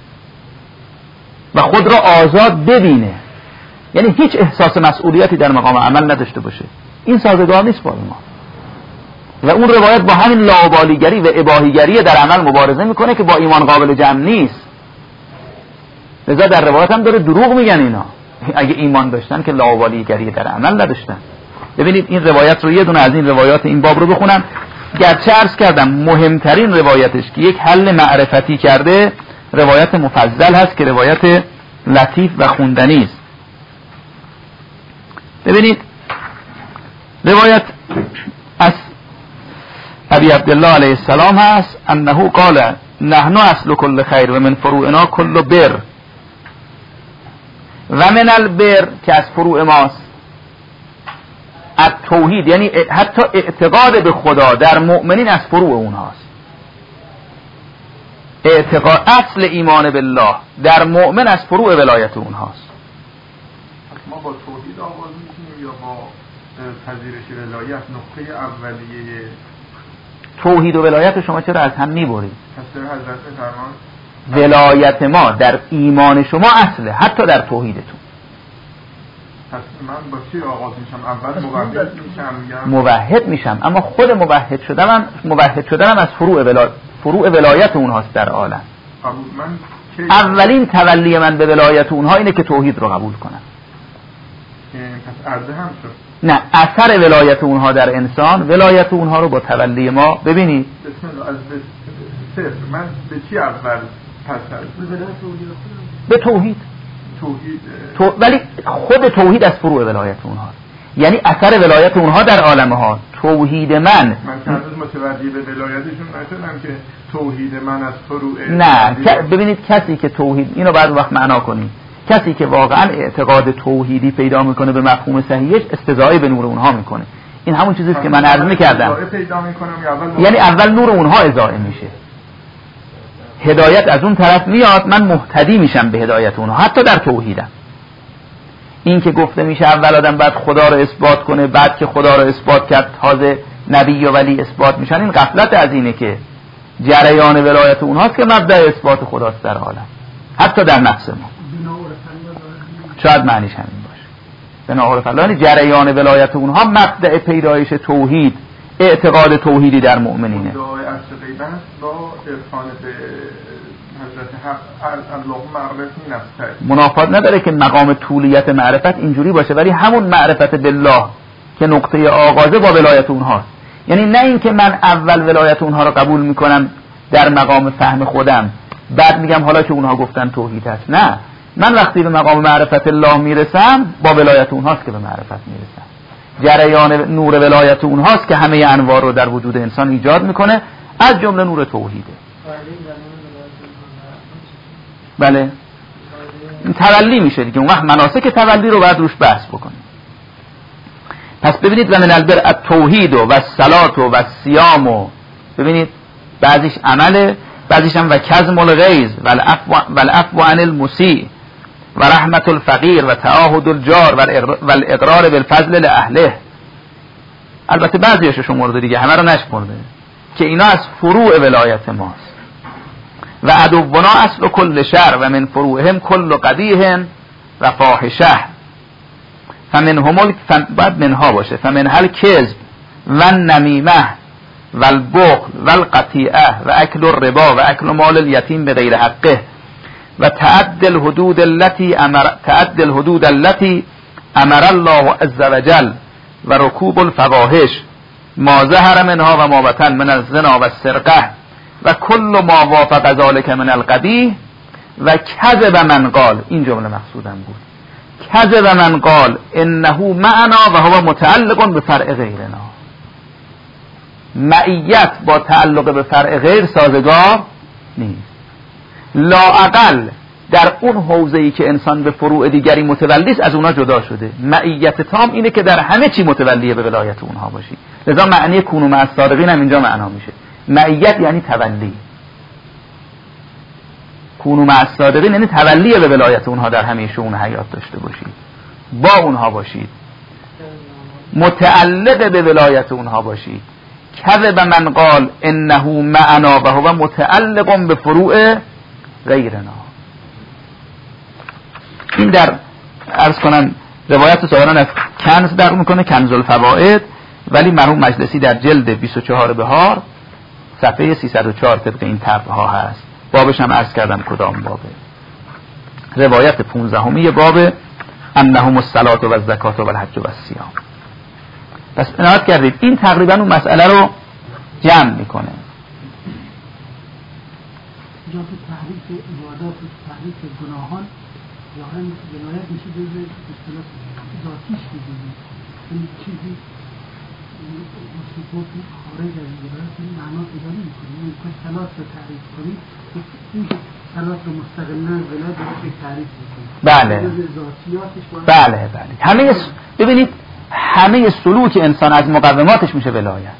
و خود را آزاد ببینه، یعنی هیچ احساس مسئولیتی در مقام عمل نداشته باشه. این سازگار نیست با ایمان. و اون روایت با همین لاابالیگری و اباهیگری در عمل مبارزه میکنه که با ایمان قابل جمع نیست. لذا در روایت هم داره دروغ میگن اینا. اگه ایمان داشتن که لاابالیگری در عمل نداشتن. ببینید این روایت رو یه دونه از این روایات این باب رو بخونم. گرچه عرض کردم مهمترین روایتش که یک حل معرفتی کرده روایت مفضل هست که روایت لطیف و خوندنی است. ببینید روایت از ابی عبدالله علیه السلام هست انه قال نحن اصل کل خیر و من فروعنا کل بر و من البر که از فروع ماست التوحید، یعنی حتی اعتقاد به خدا در مؤمنین از فروع اونهاست. اعتقاد اصل ایمان بالله در مؤمن از فروع ولایت اونهاست. ما با توحید آغاز میکنیم یا با پذیرش ولایت؟ نقطه اولیه توحید و ولایت شما چرا از هم میبرید؟ پس حضرت فرمان ولایت ما در ایمان شما اصله، حتی در توحیدتون. پس من با چی آغاز میشم؟ اول موحد میشم؟ موحد میشم، اما خود موحد شدنم از فروع ولایت اونهاست در عالم. اولین تولی من به ولایت اونها اینه که توحید رو قبول کنم. پس عرضه هم شد. نه، اثر ولایت اونها در انسان، ولایت اونها رو با تولی ما ببینید. بسم الله. از صفر من به چی اول پس به توحید. ولی خود توحید از فروع ولایت اونها، یعنی اثر ولایت اونها در عالم ها. توحید من که هنوز متوجه به ولایتشون نشدم که توحید من از فروع نه. ببینید کسی که توحید، اینو بعد وقت معنا کنیم، کسی که واقعا اعتقاد توحیدی پیدا میکنه به مفهوم صحیحش استضاءه به نور اونها میکنه. این همون چیزی است که من عرض میکردم، یعنی اول نور اونها اضاءه میشه، هدایت از اون طرف میاد، من مهتدی میشم به هدایت اونها حتی در توحیدم. این که گفته میشه اول آدم بعد خدا رو اثبات کنه، بعد که خدا رو اثبات کرد تازه نبی و ولی اثبات میشن، این غفلت از اینه که جریان ولایت اونهاست که مبدأ اثبات خداست در عالم، حتی در نفس ما. شاید معنیش همین باشه. بناور الله، یعنی جریان ولایت اونها مبدأ پیدایش توحید، اعتقاد توحیدی در مؤمنینه. با ارفان به حضرت حق منافات نداره که مقام طولیت معرفت اینجوری باشه، ولی همون معرفت بالله که نقطه آغازه با ولایت اونهاست. یعنی نه اینکه من اول ولایت اونها رو قبول میکنم در مقام فهم خودم، بعد میگم حالا که اونها گفتن توحید هست. نه، من وقتی به مقام معرفت الله میرسم با ولایت اونهاست که به معرفت میرسم. جریان نور ولایت اونهاست که همه انوار رو در وجود انسان ایجاد میکنه، از جمله نور توحیده. بله، تولی میشه دیگه. اون وقت مناسک تولی رو بعد روش بحث بکنیم. پس ببینید و من البر التوحید و الصلات و الصیام، و ببینید بعضیش عمله، بعضیش هم و کظم الغیظ و العفو عن المسیء و رحمت الفقیر و تعاهد الجار و الاقرار بالفضل لاهله. البته بعضیش شمرده دیگه، همه رو نشمرده. که اینا از فروع ولایت ماست. و عدونا اصل کل شر و من فروعهم کل قبیح و فاحشه. بعد منها باشه فمنها الکذب و النمیمه و البخل و القطیعه و اکل الربا و اکل مال الیتیم بغیر حقه و تعدی الحدود التي امر الله عز وجل و رکوب الفواحش ما ظهر منها و ما بطن من الزنا و السرقه و کل ما وافق ذلك من القبیح و کذب من قال، این جمله مقصودم بود، کذب من قال انه معنا و هو متعلق به فرع غیرنا. معیت با تعلق به فرع غیر سازگار نیست. لااقل در اون حوزه‌ای که انسان به فروع دیگری متولی است از اونها جدا شده. معیت تام اینه که در همه چی متولی به ولایت اونها باشی. لذا معنی کونوا مع الصادقین هم اینجا معنا میشه. معیت یعنی تولی. کونوا مع الصادقین یعنی تولی به ولایت اونها در همه شؤون حیات داشته باشید، با اونها باشید، متعلق به ولایت اونها باشید. کذب من قال انه معنا و هو متعلق به فروع غیرنا. این در عرض کنم روایت سواران از کنز در میکنه، کنز الفوائد، ولی مرحوم مجلسی در جلد 24 بهار صفحه 304 طبق این طرح ها هست. بابش هم عرض کردم کدام بابه. روایت 15 باب انهم الصلاة و الزکات و الحج و الصیام. پس عنایت کردید این تقریبا اون مسئله رو جمع میکنه. جا تو تحریف عبادات و تحریف گناهان ظاهرا ولایت میشه به اصطلاح ذاتیش میدونی این چیزی مصیبت خارج از ولایت این معنا پیدا نمیکنه. این که صلات رو تعریف کنید این که صلات رو مستقلنا از ولایت رو تعریف میکنید. بله همه ببینید همه سلوک انسان از مقوماتش میشه ولایت.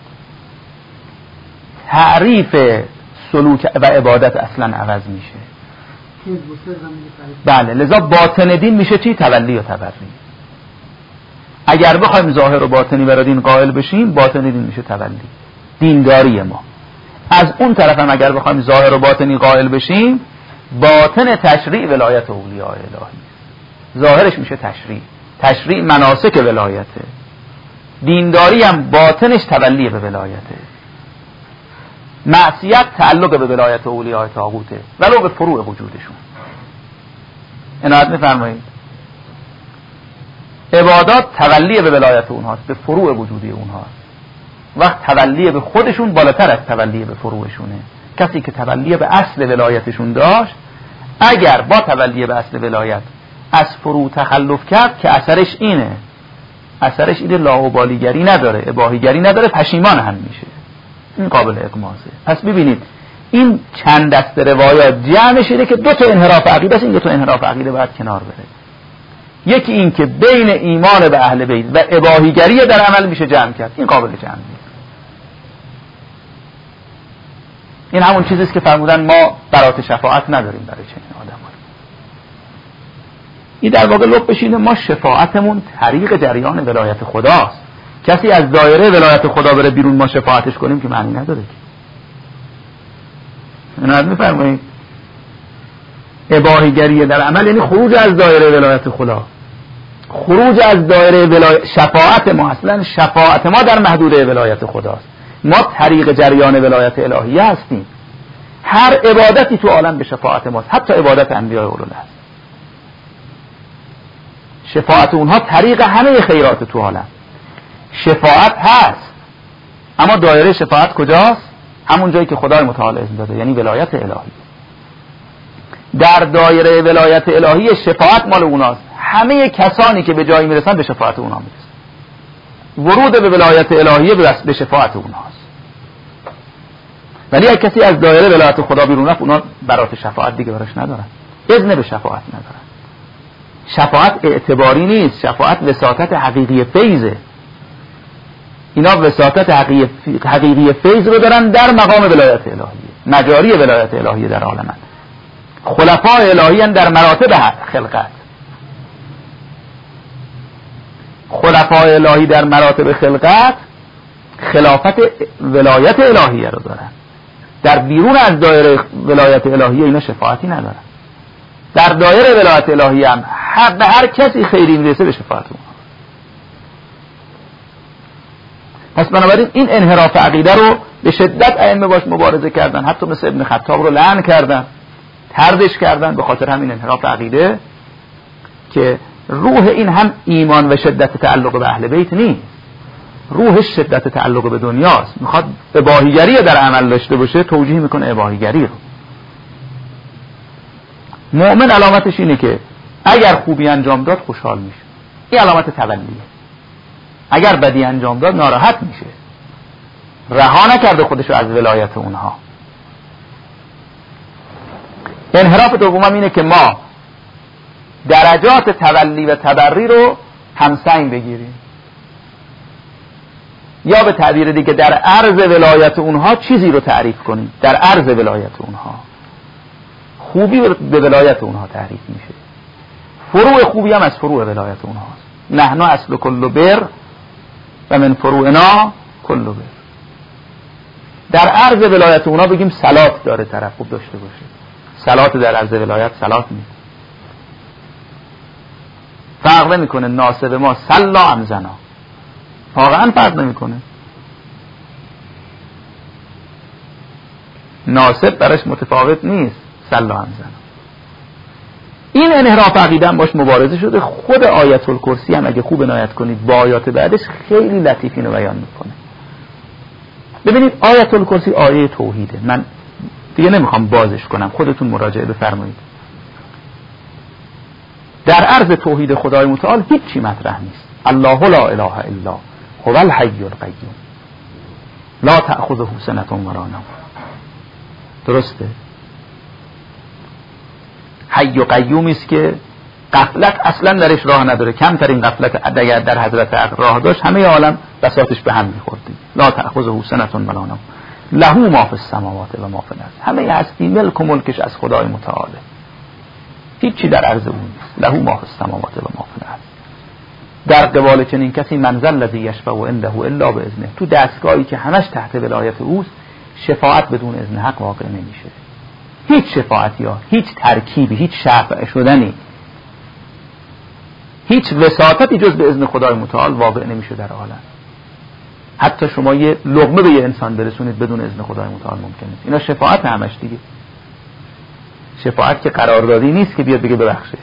تعریف سلوک و عبادت اصلا عوض میشه. بله لذا باطن دین میشه چی؟ تولی و تبری. اگر بخوایم ظاهر و باطنی برای دین قائل بشیم باطن دین میشه تولی، دینداری ما. از اون طرف هم اگر بخوایم ظاهر و باطنی قائل بشیم باطن تشریع ولایت اولیاء الهی، ظاهرش میشه تشریع مناسک ولایته. دینداری هم باطنش تولی به ولایته. معصیت تعلق به ولایت اولیاء طاغوته ولو به فروع وجودشون. عنایت می‌فرمایید. عبادات تولی به ولایت اونهاست، به فروع وجودی اونهاست. وقت تولی به خودشون بالاتر از تولی به فروعشونه. کسی که تولی به اصل ولایتشون داشت اگر با تولی به اصل ولایت از فروع تخلف کرد که اثرش اینه لاابالیگری نداره، اباحیگری نداره، پشیمان هم میشه. این قابل اقماصه. پس ببینید این چند دسته روایات جمعش اینه که دو تا انحراف عقیده است. این دو تا انحراف عقیده باید کنار بره. یکی این که بین ایمان به اهل بیت و اباحیگری در عمل میشه جمع کرد. این قابل جمع نیست. این همون چیزی است که فرمودن ما برات شفاعت نداریم برای چنین آدمایی. این در واقع لب بشینه ما شفاعتمون طریق جریان ولایت خداست. کسی از دایره ولایت خدا بره بیرون ما شفاعتش کنیم که معنی نداره. اینو میفرمایید اباحیگری در عمل یعنی خروج از دایره ولایت خدا، خروج از دایره ولایت. شفاعت ما اصلا شفاعت ما در محدوده ولایت خداست. ما طریق جریان ولایت الهیه هستیم. هر عبادتی تو عالم به شفاعت ماست، حتی عبادت انبیاء اولوالعزم. شفاعت اونها طریق همه خیرات تو عالم. شفاعت هست اما دایره شفاعت کجاست؟ همون جایی که خدای متعال اذن داده، یعنی ولایت الهی. در دایره ولایت الهی شفاعت مال اوناست. همه کسانی که به جایی میرسن به شفاعت اونا میرسن. ورود به ولایت الهی به شفاعت اوناست. ولی اگه کسی از دایره ولایت خدا بیرون رفت اونا برات شفاعت دیگه براش ندارن، اذن به شفاعت ندارن. شفاعت اعتباری نیست، شفاعت وساطت حقیقی فیضه. اینا وساطت حقیقی فیض رو دارن در مقام ولایت الهی، مجاری ولایت الهی در عالم. خلفاء الهی در مراتب خلقت، خلفاء الهی در مراتب خلقت خلافت ولایت الهیه رو دارن. در بیرون از دایره ولایت الهیه اینا شفاعتی ندارن. در دایره ولایت الهیه هم به هر کسی خیری میرسه به شفاعت اونها. پس بنابراین این انحراف عقیده رو به شدت ائمه باش مبارزه کردن، حتی مثل ابن خطاب رو لعن کردن، طردش کردن به خاطر همین انحراف عقیده که روح این هم ایمان و شدت تعلق به اهل بیت نیست، روحش شدت تعلق به دنیاست. میخواد اباحیگری در عمل داشته باشه، توجیه میکنه اباحیگری رو. مؤمن علامتش اینه که اگر خوبی انجام داد خوشحال میشه، این علامت تولیه. اگر بدی انجام داد ناراحت میشه، رها نکرده خودشو از ولایت اونها. انحراف دوم اینه که ما درجات تولی و تبری رو همسنگ بگیریم، یا به تعبیر دیگه در عرض ولایت اونها چیزی رو تعریف کنیم. در عرض ولایت اونها خوبی به ولایت اونها تعریف میشه، فروع خوبی هم از فروع ولایت اونهاست. نحن اصل کل بر و من فروعنا کل بر. در عرض ولایت اونها بگیم صلات داره طرف خوب داشته باشه، صلات در عرض ولایت صلات نیست. فرق نمیکنه ناسب ما صلا ام زنا، واقعا فرق نمیکنه. ناسب برش متفاوت نیست، صلا ام زنا. این انحراف عقیده هم باش مبارزه شده. خود آیت الکرسی هم اگه خوب عنایت کنید با آیات بعدش خیلی لطیف اینو بیان میکنه. ببینید آیت الکرسی آیه توحیده، من دیگه نمیخوام بازش کنم، خودتون مراجعه بفرمایید. در عرض توحید خدای متعال هیچی مطرح نیست. الله لا اله الا هو الحی القیوم لا تأخذه سنة ولا نوم. درسته؟ حی و قیومی است که غفلت اصلا درش راه نداره. کمترین غفلت اگر در حضرت عقل راه داشت همه عالم بساطش به هم می‌خوردی. لا تأخذه سنة ولا نوم له ما فی السماوات و ما فی الارض. همه هستی ملک و ملکش از خدای متعاله، هیچی در عرض اون نیست. له ما فی السماوات و ما فی الارض. در قبال چنین کسی منزل الذی یشفع عنده الا باذنه. تو دستگاهی که همش تحت ولایت اوست شفاعت بدون اذن حق واقع نمیشه. هیچ شفاعتی ها، هیچ ترکیبی، هیچ شفاعت شدنی، هیچ وساطتی جز به اذن خدای متعال واقع نمیشه در عالم. حتی شما یه لقمه به یه انسان برسونید بدون اذن خدای متعال ممکن نیست. اینا شفاعت همش دیگه. شفاعت که قراردادی نیست که بیاد بگه ببخشش.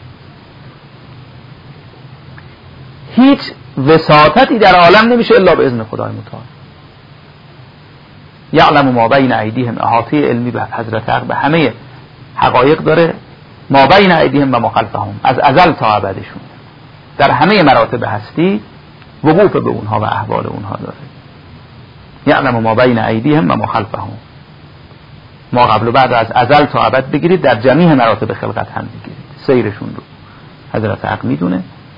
هیچ وساطتی در عالم نمیشه الا به اذن خدای متعال. یعلم ما بین ایدیهم، احاطه علمی به حضرت حق به همه حقایق داره. ما بین ایدیهم و ما خلفهم، از ازل تا ابدشون در همه مراتب هستی وقوف به اونها و احوال اونها داره. یعلم ما بین ایدیهم و ما خلفهم، ما قبل و بعد از ازل تا ابد بگیرید، در جمیع مراتب خلقت هم بگیرید، سیرشون رو حضرت حق میدونه.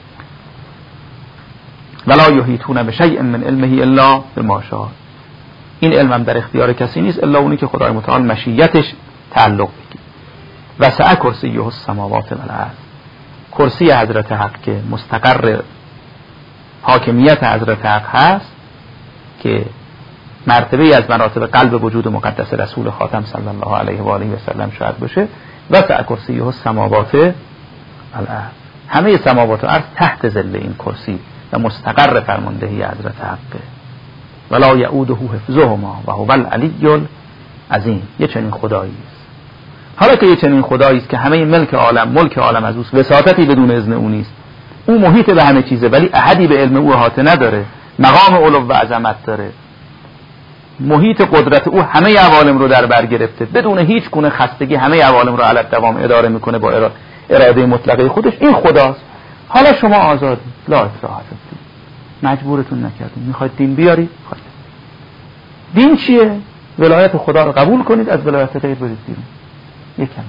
ولا یحیطون بشیء من علمه الا بما شاء. این علم هم در اختیار کسی نیست الا اونی که خدای متعال مشیتش تعلق بگیره. وسع کرسیه السماوات و الارض. کرسی حضرت حق که مستقر حاکمیت حضرت حق هست، که مرتبه از مراتب قلب وجود مقدس رسول خاتم صلی الله علیه و آله و سلم شاید باشه. وسع کرسیه السماوات و الارض. همه سماوات و ارض تحت ظل این کرسی و مستقر فرماندهی حضرت حق. ولا یعوده حفظهما و هو العلی العظیم. یه چنین خدایی است. حالا که یه چنین خدایی است که همه ملک عالم، ملک عالم از اوست، وساطتی بدون اذن او نیست، او محیط به همه چیزه ولی احدی به علم او احاطه نداره، مقام علو و عظمت داره، محیط قدرت او همه عوالم رو در بر گرفته، بدون هیچ گونه خستگی همه عوالم رو علی الدوام اداره میکنه با اراده مطلقه خودش. این خداست. حالا شما آزادی، لا اکراه فی الدین، مجبورتون نکردیم. میخواید دین بیارید، دین چیه؟ ولایت خدا رو قبول کنید، از ولایت غیر برید بیرون. یک کلمه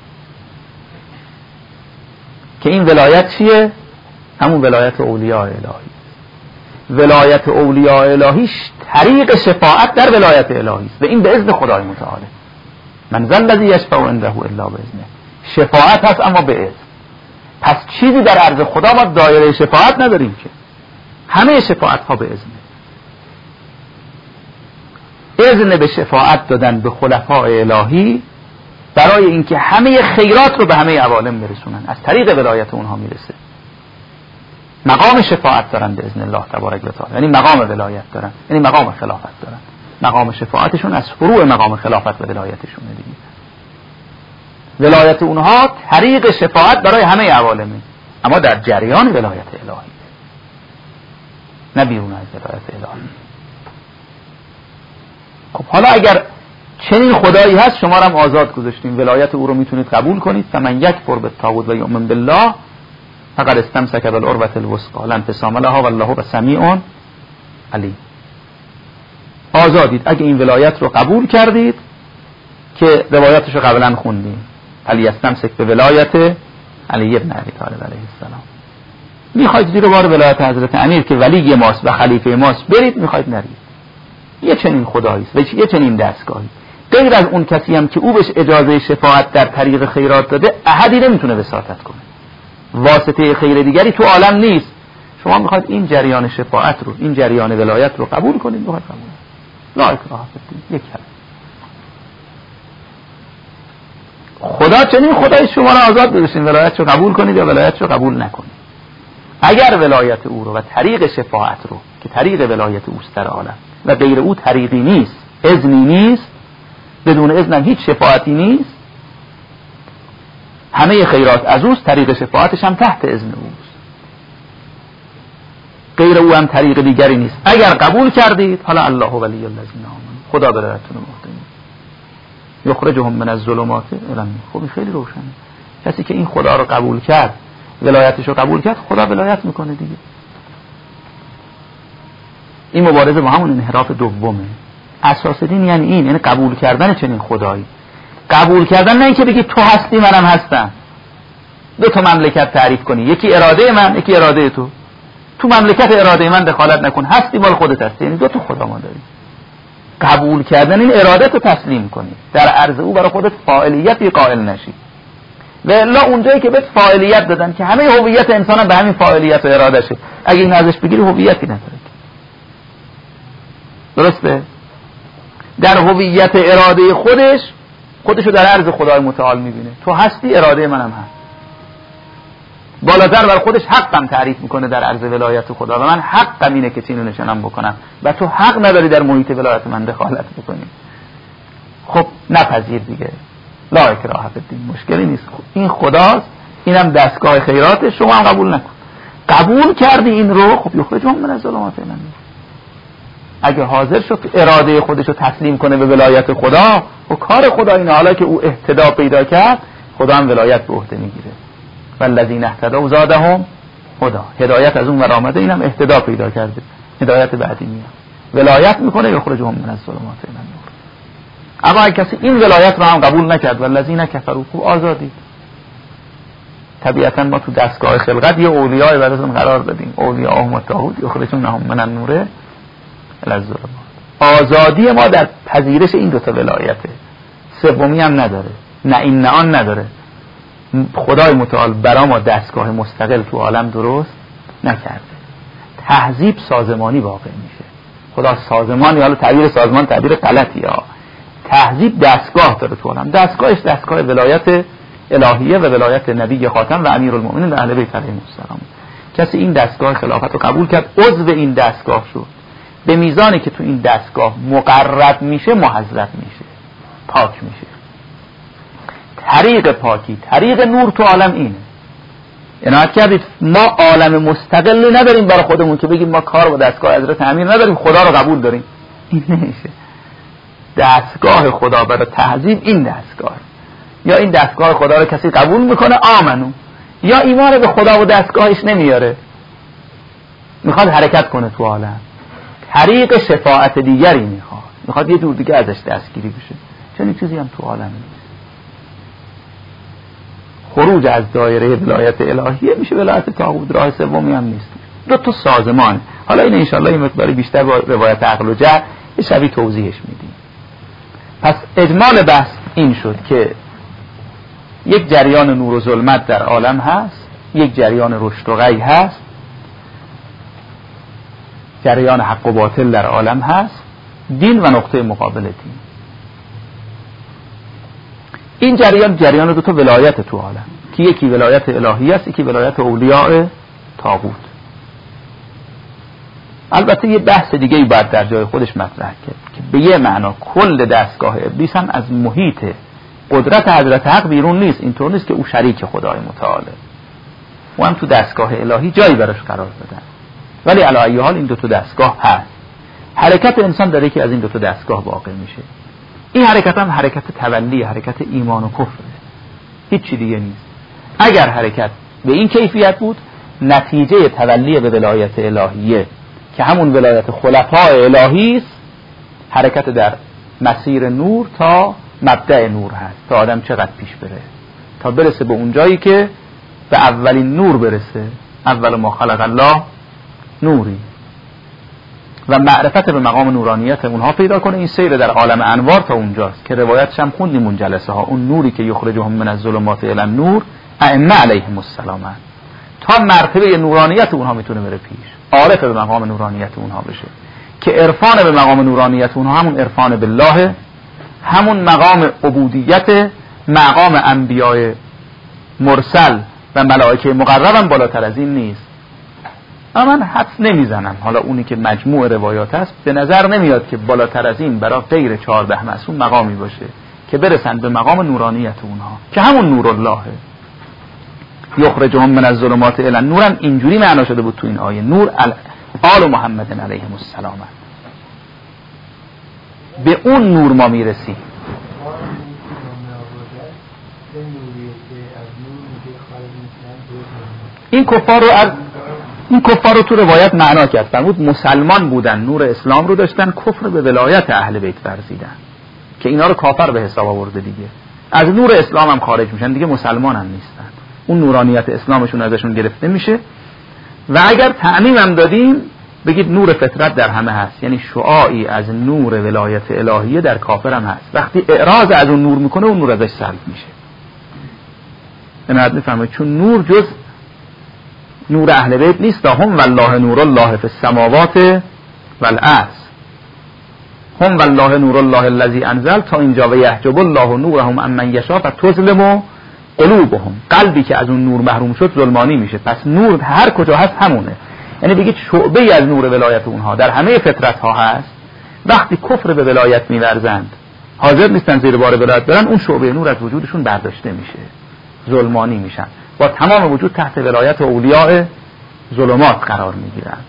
که این ولایت چیه؟ همون ولایت اولیاء الهی. ولایت اولیاء الهیش طریق شفاعت در ولایت الهی است و این به اذن خدای متعاله. من ذا الذی یشفع عنده الا باذنه. شفاعت هست اما به اذن. پس چیزی در عرض خدا ما دایره شفاعت نداریم که، همه شفاعت ها به اذنه. اذن به شفاعت دادن به خلفای الهی برای اینکه همه خیرات رو به همه عوالم برسونن، از طریق ولایت اونها میرسه. مقام شفاعت دارن به اذن الله تبارک و تعالی، یعنی مقام ولایت دارن، یعنی مقام خلافت دارن. مقام شفاعتشون از فروع مقام خلافت و ولایتشونه دیگه. ولایت اونها طریق شفاعت برای همه عوالمه، اما در جریان ولایت الهی، نه بیرون از ولایت الهی. خب حالا اگر چنین خدایی هست، شما رو هم آزاد گذاشتیم، ولایت او رو میتونید قبول کنید. فمن یکفر بالطاغوت و یؤمن بالله فقد استمسک بالعروة الوثقی لا انفصام لها والله سمیع علیم. آزادید اگه این ولایت رو قبول کردید که روایتش رو قبلا خوندیم، علی استمسک به ولایت علی ابن ابی طالب علیه السلام. میخواید زیر بار ولایت حضرت امیر که ولی ماست و خلیفه ماست برید، میخواید نرید. یه چنین خدایی است و یه چنین دستگاهی. غیر از اون کسی هم که او بهش اجازه شفاعت در طریق خیرات داده، احدی نمیتونه وساطت کنه. واسطه خیر دیگری تو عالم نیست. شما میخواید این جریان شفاعت رو، این جریان ولایت رو قبول کنید، میخواید قبول کنید. لا اکراه فی الدین. یک کلمه. خدا چنین خدای شما رو آزاد گذاشتین، ولایت رو قبول کنید یا ولایت رو قبول نکنید. اگر ولایت او رو و طریق شفاعت رو که طریق ولایت اوست در عالم و غیر او طریقی نیست، اذنی نیست، بدون اذن هیچ شفاعتی نیست، همه خیرات از اوست، طریق شفاعتش هم تحت اذن اوست، غیر او هم طریق دیگری نیست. اگر قبول کردید، حالا الله ولی الذین آمنوا، خدا برایتون محتمین یخرجهم من الظلمات الی النور. خب خیلی روشنه. کسی که این خدا رو قبول کرد، ولایتش رو قبول کرد، خدا ولایت میکنه دیگه. این مبارزه با همون انحراف دومه. اساس دین یعنی این، یعنی قبول کردن چنین خدایی. قبول کردن نه اینکه بگی تو هستی منم هستم، دو تا مملکت تعریف کنی، یکی اراده من یکی اراده تو. تو مملکت اراده من دخالت نکن، هستی مال خودت هستی، یعنی دو تا خدا ما داریم. قبول کردن این اراده تو تسلیم کنی، در عرض او برای خودت فاعلیتی قائل نشی. و الا اونجایی که بهت فاعلیت دادن که همه هویت انسان به همین فاعلیت و اراده شه، اگه این ازش بگیری هویتی نداره. درسته؟ در هویت اراده خودشو در عرض خدای متعال میبینه. تو هستی، اراده منم هست. بالاتر بر خودش حقم تعریف میکنه در عرض ولایت خدا، و من حقم اینه که چینو نشانم بکنم و تو حق نداری در محیط ولایت من دخالت بکنی. خب نپذیر دیگه. لا اکراه فی الدین، مشکلی نیست. این خداست، اینم دستگاه خیراته، شما هم قبول نکن. قبول کردی این رو، خب یخرجهم من الظلمات الی النور. اگه حاضر شد اراده خودشو تسلیم کنه به ولایت خدا، و کار خدا اینه، حالا که او اهتدا پیدا کرد، خدا هم ولایت به عهده میگیره. والذین اهتدوا زادهم هدی. هدایت از اون ور آمده، اینم اهتدا پیدا کرده، هدایت بعدی میاد، ولایت میکنه. یخرجهم من الظلمات الی النور. اما اگه کسی این ولایت رو هم قبول نکرد، والذین کفروا، خوب آزادی. طبیعتا ما تو دستگاه خلقت یه اولیای براتون قرار دادیم، اولیاءهم الطاغوت یخرجونهم من النور الی الظلمات. آزادی ما در پذیرش این دوتا ولایته، سومی هم نداره، نه این نه آن نداره. خدای متعال برای ما دستگاه مستقل تو عالم درست نکرده. تهذیب سازمانی واقع میشه. خدا سازمانی، حالا تعبیر سازمان تعبیر غلطیه، تهذیب دستگاه داره تو عالم. دستگاهش دستگاه ولایت الهیه و ولایت نبی خاتم و امیرالمؤمنین و اهل بیت علیهم السلام. کسی این دستگاه خلافت رو قبول کرد، عضو این دستگاه شد، به میزانی که تو این دستگاه مقرب میشه محذب میشه، پاک میشه. طریق پاکی، طریق نور تو عالم اینه. عنایت کردید ما عالم مستقلی نداریم برای خودمون که بگیم ما کار با دستگاه حضرت امیر نداریم، خدا رو قبول داریم. این نمیشه. دستگاه خدا برای تهذیب این دستگاه، یا این دستگاه خدا رو کسی قبول میکنه آمنو، یا ایمان به خدا و دستگاهش نمیاره، میخواد حرکت کنه تو عالم، طریق شفاعت دیگری میخواد یه جور دیگه ازش دستگیری بشه. چنین چیزی هم تو عالم نیست. خروج از دایره ولایت الهیه میشه ولایت طاغوت، راه سومی هم نیست. دو تا سازمان. حالا این انشالله این مقداری بیشتر با روایت عقل و جهل یه شبیه توضیحش میدیم. پس اجمال بحث این شد که یک جریان نور و ظلمت در عالم هست، یک جریان رشد و غی هست، جریان حق و باطل در عالم هست، دین و نقطه مقابل دین. این جریان دو تا ولایت تو عالم که یکی ولایت الهی است، یکی ولایت اولیاء طاغوت. البته یه بحث دیگه ای باید در جای خودش مطرح کرد که به یه معنا کل دستگاه ابلیس هم از محیط قدرت حضرت حق بیرون نیست. اینطور نیست که او شریک خدای متعاله، او هم تو دستگاه الهی جایی براش قرار دادن. ولی علی ای حال این دو تا دستگاه هست. حرکت انسان داره که از این دو تا دستگاه واقع میشه. این حرکت هم حرکت تولی، حرکت ایمان و کفره، هیچ چی دیگه نیست. اگر حرکت به این کیفیت بود، نتیجه تولی به ولایت الهیه که همون ولایت خلفاء الهی است، حرکت در مسیر نور تا مبدأ نور هست، تا آدم چقدر پیش بره تا برسه به اون جایی که به اولین نور برسه. اول ما خلق الله نوری، و معرفت به مقام نورانیت اونها پیدا کنه. این سیر در عالم انوار تا اونجاست که روایتش هم خوندیم اون جلسه ها. اون نوری که یخرجهم من الظلمات الی النور ائمه علیهم السلام، تا مرتبه نورانیت اونها میتونه بره پیش، عارف به مقام نورانیت اونها بشه که عرفان به مقام نورانیت اونها همون عرفان بالله، همون مقام عبودیت، مقام انبیاء مرسل و ملائکه مقربم بالاتر از این نیست. اما من حدس نمیزنم، حالا اونی که مجموع روایات است به نظر نمیاد که بالاتر از این برای غیر 14 معصوم مقامی باشه که برسن به مقام نورانیت اونها که همون نور الله یخرجهم من الظلمات الی النور. هم اینجوری معنا شده بود تو این آیه، نور آل محمد علیهم السلام. به اون نور ما میرسیم. این کفار رو تو روایت معنا کرد، فرمود مسلمان بودن، نور اسلام رو داشتن، کفر به ولایت اهل بیت ورزیدن که اینا رو کافر به حساب آورده دیگه. از نور اسلام هم خارج میشن دیگه، مسلمان هم نیستن، اون نورانیت اسلامشون ازشون گرفته میشه. و اگر تعمیم هم دادیم بگید نور فطرت در همه هست، یعنی شعاعی از نور ولایت الهیه در کافر هم هست. وقتی اعراض از اون نور میکنه اون نور ازش سلب میشه. عنایت میفرمایید چون نور جز نور اهل بیت نیست، هم والله نور الله فی السماوات والارض، هم والله نور الله الذی انزل تا اینجا و یحجب الله نورهم عمن یشاء فتظلم قلوبهم. قلبی که از اون نور محروم شد ظلمانی میشه. پس نور هر کجا هست همونه، یعنی بگید شعبه از نور ولایت اونها در همه فطرت ها هست. وقتی کفر به ولایت میورزند، حاضر نیستن زیر بار ولایت برن، اون شعبه نور از وجودشون برداشته میشه، ظلمانی میشن، با تمام وجود تحت ولایت اولیاء ظلمات قرار میگیرن.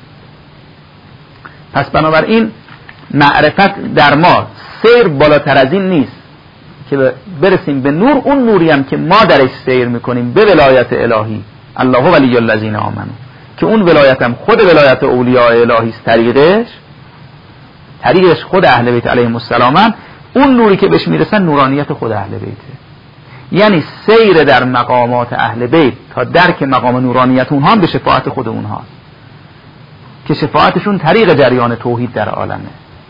پس بنابراین معرفت در ما سیر بالاتر از این نیست که برسیم به نور. اون نوری هم که ما درش سیر میکنیم به ولایت الهی، الله ولی الذین آمنوا، که اون ولایت هم خود ولایت اولیاء الهی است، طریقش خود اهل بیت علیهم السلام. اون نوری که بهش میرسن نورانیت خود اهل بیته، یعنی سیر در مقامات اهل بیت تا درک مقام نورانیت اونها هم به شفاعت خود اونهاست که شفاعتشون طریق جریان توحید در عالمه.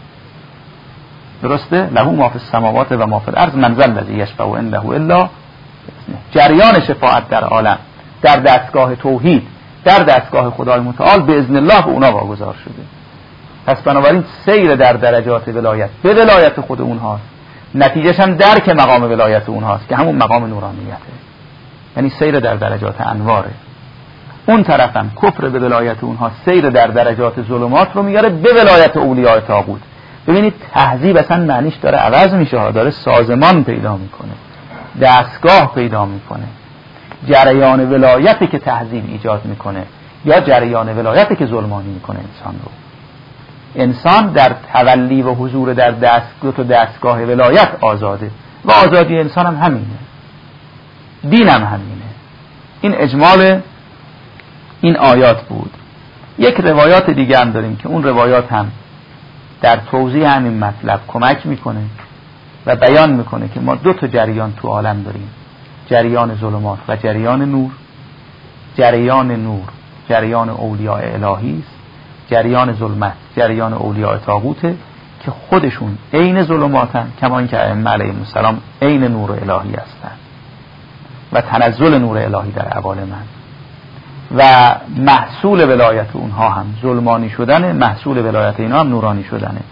درسته؟ له ما فی السماوات و ما فی الارض من ذا الذی یشفع عنده الا جریان شفاعت در عالم در دستگاه توحید، در دستگاه خدای متعال به اذن الله به اونا واگذار شده. پس بنابراین سیر در درجات ولایت به ولایت خود اونهاست، نتیجهش هم درک مقام ولایت اونهاست که همون مقام نورانیته، یعنی سیر در درجات انواره. اون طرف هم کفر به ولایت اونها سیر در درجات ظلمات رو میاره به ولایت اولیاء طاغوت. ببینید تهذیب اصلا معنیش داره عوض میشه، داره سازمان پیدا میکنه، دستگاه پیدا میکنه. جریان ولایتی که تهذیب ایجاد میکنه یا جریان ولایتی که ظلمانی میکنه انسان رو. انسان در تولی و حضور در دستگاه ولایت آزاده و آزادی انسان هم همینه، دین هم همینه. این اجمال این آیات بود. یک روایات دیگه هم داریم که اون روایات هم در توضیح همین مطلب کمک میکنه و بیان میکنه که ما دو تا جریان تو عالم داریم، جریان ظلمات و جریان نور. جریان نور جریان اولیاء الهی است، جریان ظلمت جریان اولیاء طاغوته که خودشون عین ظلماتن، کما اینکه ائمه علیهم السلام عین نور الهی هستند و تنزل نور الهی در عوالم و محصول ولایت اونها هم ظلمانی شدنه، محصول ولایت اینا هم نورانی شدنه.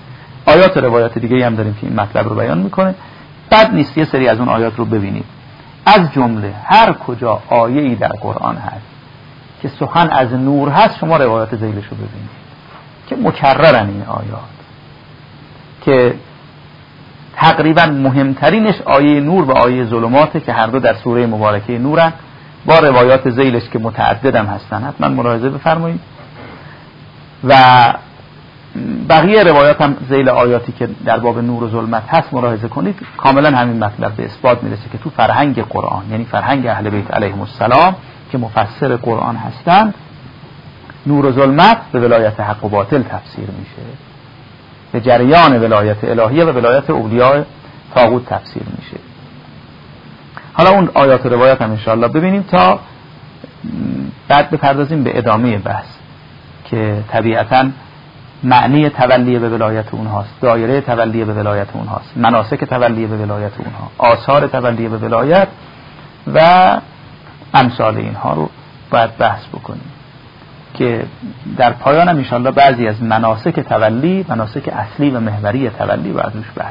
آیات روایات دیگه هم داریم که این مطلب رو بیان میکنه. بد نیست یه سری از اون آیات رو ببینید. از جمله هر کجا آیه‌ای در قرآن هست که سخن از نور هست، شما روایات ذیلش رو ببینید که مکررن این آیات، که تقریبا مهمترینش آیه نور و آیه ظلماته که هر دو در سوره مبارکه نورن، با روایات ذیلش که متعددم هستن. حتما ملاحظه بفرمایید. و بقیه روایات هم ذیل آیاتی که در باب نور و ظلمت هست ملاحظه کنید، کاملا همین مطلب به اثبات میرسه که تو فرهنگ قرآن، یعنی فرهنگ اهل بیت علیهم السلام که مفسر قرآن هستند، نور و ظلمت به ولایت حق و باطل تفسیر میشه، به جریان ولایت الهیه و ولایت اولیاء طاغوت تفسیر میشه. حالا اون آیات و روایات هم انشاءالله ببینیم تا بعد بپردازیم به ادامه بحث که طبیعتاً معنی تولیه به ولایت اونهاست، دایره تولیه به ولایت اونهاست، مناسک تولیه به ولایت اونها، آثار تولیه به ولایت و امثال اینها رو باید بحث بکنیم که در پایان هم انشاءالله بعضی از مناسک تولی، مناسک اصلی و محوری تولی رو از روش بحث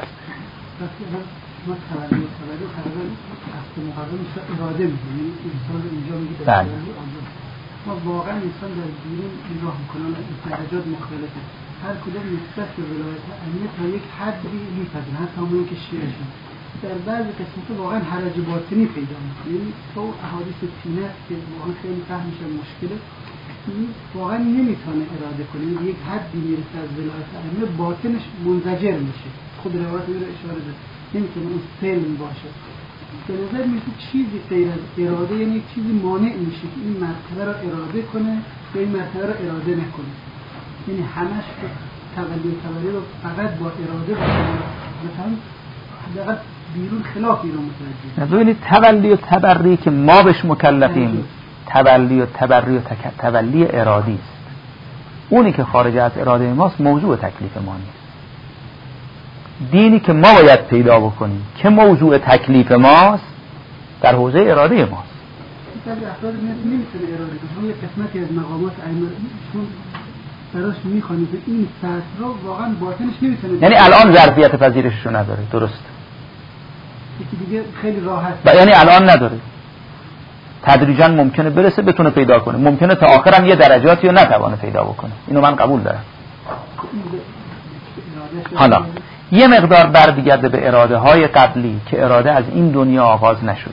بله. ما واقعا انسان در بیرون نگاه میکنن این درجات مختلفه، هر کدوم نسبت به ولایت امنیت تا یک حدی میپذیرن، حتی همون که شیعهشون در بعضی قسمت واقعا حرج باطنی پیدا میکنه. یعنی تو احادیث سینه که واقعا خیلی فهمش مشکله، واقعا نمیتونه اراده کنه، یک حدی میرسه از ولایت امنیت باطنش منزجر میشه. خود روایت رو اشاره داره نمیتونه اون سلم باشه. به نظر میاد چیزی غیر از اراده، یعنی چیزی مانع میشه که این مرتبه را اراده کنه یا این مرتبه را اراده نکنه. یعنی همش تولی رو فقط با اراده بکنه، مثلا حداقل بیرون خلافی رو متوجه. ببینید تولی و تبری که ما بهش مکلفیم، تولی و تبری و تولی ارادی است. اونی که خارج از اراده ماست موضوع تکلیف ما نیست. دینی که ما باید پیدا بکنیم که موضوع تکلیف ماست در حوزه اراده ماست. افراد نمیتونه اراده کنه. یه قسمتی از مقامات چون براش میخوانید این سطح رو واقعا باطنش نمیتونه، یعنی الان ظرفیت پذیرششو نداره. درست. یکی دیگه خیلی راحت یعنی الان نداره، تدریجا ممکنه برسه بتونه پیدا کنه، ممکنه تا آخر هم یه درجاتی رو نتوانه پیدا بکنه. اینو من قبول دارم. حالا یه مقدار برمیگرده به اراده های قبلی که اراده از این دنیا آغاز نشد.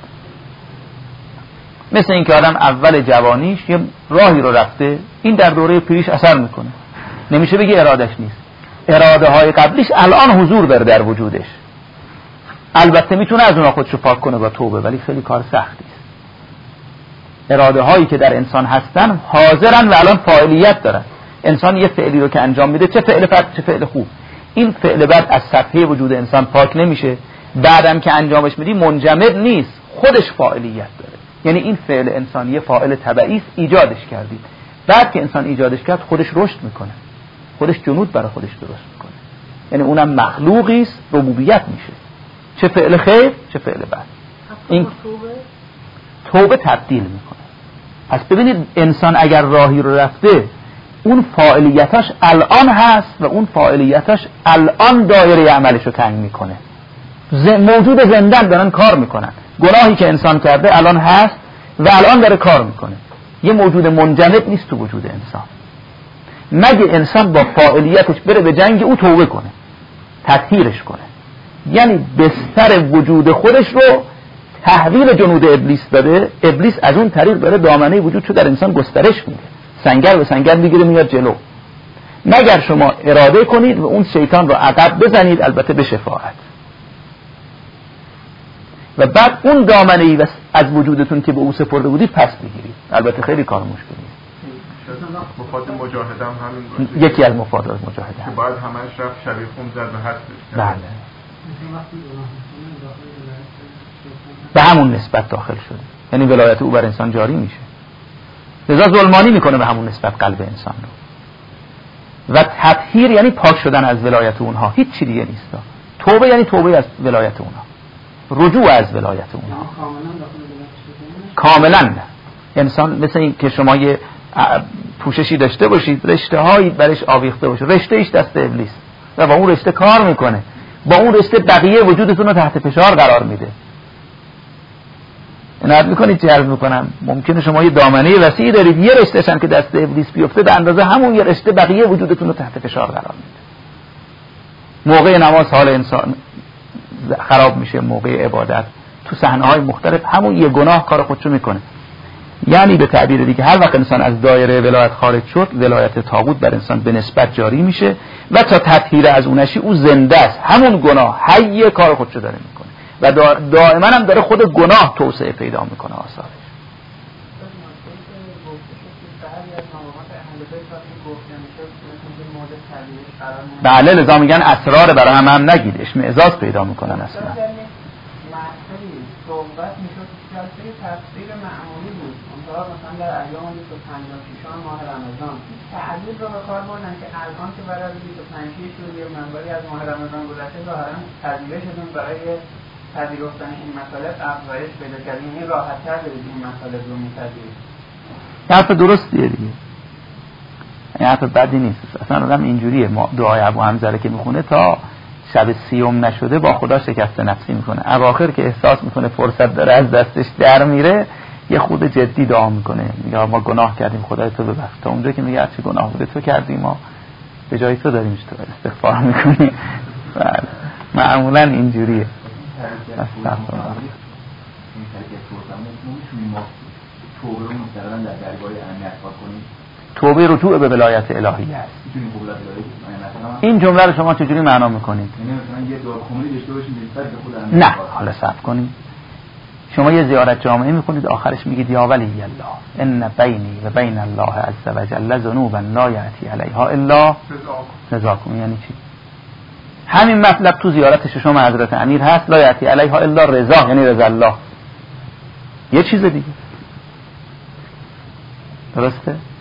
مثل این که آدم اول جوانیش یه راهی رو رفته، این در دوره پیریش اثر میکنه، نمیشه بگی ارادش نیست. اراده های قبلیش الان حضور داره در وجودش. البته میتونه از اونها خودشو پاک کنه با توبه، ولی خیلی کار سختی است. اراده هایی که در انسان هستن حاضرن و الان فاعلیت دارن. انسان یه فعلی رو که انجام میده، چه فعل بد چه فعل خوب، این فعل بد از صفحه وجود انسان پاک نمیشه. بعدم که انجامش میدی منجمد نیست، خودش فاعلیت داره. یعنی این فعل انسان یه فاعل تبعی است، ایجادش کردید. بعد که انسان ایجادش کرد خودش رشد میکنه، خودش جنود برای خودش درست میکنه. یعنی اونم مخلوقی است، ربوبیت میشه، چه فعل خیر چه فعل بد. این توبه تبدیل میکنه. پس ببینید انسان اگر راهی رو رفته، اون فاعلیتاش الان هست و اون فاعلیتاش الان دایره عملش رو تنگ میکنه. موجود زندن دارن کار میکنن. گناهی که انسان کرده الان هست و الان داره کار میکنه. یه موجود منجمد نیست تو وجود انسان، مگه انسان با فاعلیتش بره به جنگ او توبه کنه، تطهیرش کنه. یعنی بستر وجود خودش رو تحویل جنود ابلیس داده. ابلیس از اون طریق داره دامنه وجودشو در انسان گسترش میده، سنگر به سنگر میگیره میاد جلو. مگر شما اراده کنید و اون شیطان رو عقب بزنید، البته به شفاعت، و بعد اون دامنه‌ای از وجودتون که به او سپرده بودید پس بگیرید. البته خیلی کار مشکلیه. مفاد مجاهده هم همین باشه. یکی از مفادات مجاهده هم باید همش رفت شبیه خون زد به حدش. بله. به همون نسبت داخل شده، یعنی ولایت او بر انسان جاری میشه. لذا ظلمانی میکنه به همون نسبت قلب انسان رو. و تطهیر یعنی پاک شدن از ولایت اونها، هیچ چیز دیگه نیست. توبه یعنی توبه از ولایت اونها، رجوع از ولایت اونها. کاملا نه. انسان مثل این که شما یه پوششی داشته باشید، رشته هایی برش آویخته باشه، رشته ایش دست ابلیس، و با اون رشته کار میکنه، با اون رشته بقیه وجودتون رو تحت فشار قرار میده. عنایت میکنید چه عرض میکنم؟ ممکنه شما یه دامنه وسیعی دارید، یه رشتهش هم که دست ابلیس بیفته به اندازه همون یه رشته بقیه وجودتون رو تحت فشار قرار میده. موقع نماز حال انسان خراب میشه، موقع عبادت تو صحنه‌های مختلف همون یه گناه کار خودشو میکنه. یعنی به تعبیر دیگه هر وقت انسان از دایره ولایت خارج شد، ولایت طاغوت بر انسان به نسبت جاری میشه و تا تطهیر از اونشی او زنده است، همون گناه حی کار خودشو داره میکنه و دائما هم داره خود گناه توسعه پیدا میکنه آثارش. بله لذا میگن اسرار برای هم نگید، اشمئزاز پیدا میکنن اصلا. صحبت میشد جلسه تفسیر معمولی بود، اونطور مثلا در ایام 26 ماه رمضان تعبیر رو به کار بردن که الان که بعد از 25 شروع منبری از ماه رمضان گذشته ظاهرا پذیرشتون برای پذیرفتن این مطالب افزایش پیدا کرد، یعنی راحت‌تر برید این مطالب رو می‌پذیرید. حرف درستیه دیگه، این حرف بدی نیست اصلا. آدم اینجوریه، دعای ابو حمزه که میخونه تا شب 30 نشده با خدا شکست نفسی میکنه، اواخر که احساس میکنه فرصت داره از دستش در میره یه خود جدی دعا میکنه، میگه ما گناه کردیم خدای تو ببخش. تا اونجا که میگه چه گناه بوده تو کردیم، ما به جای تو داریم استغفار میکنیم. بله معمولا اینجوریه. توبه رجوع به ولایت الهی است. این جمله رو شما چجوری معنا میکنید؟ نه حالا صبر کنید، شما یه زیارت جامعه میکنید آخرش میگید یا ولی الله ان بینی و بین الله عز وجل ذنوبا لا یأتی علیها الا رضاکم. یعنی چی؟ همین مطلب تو زیارت ششم حضرت امیر هست، لا یأتی علیها الا رضا، یعنی رضا الله. یه چیز دیگه، درسته؟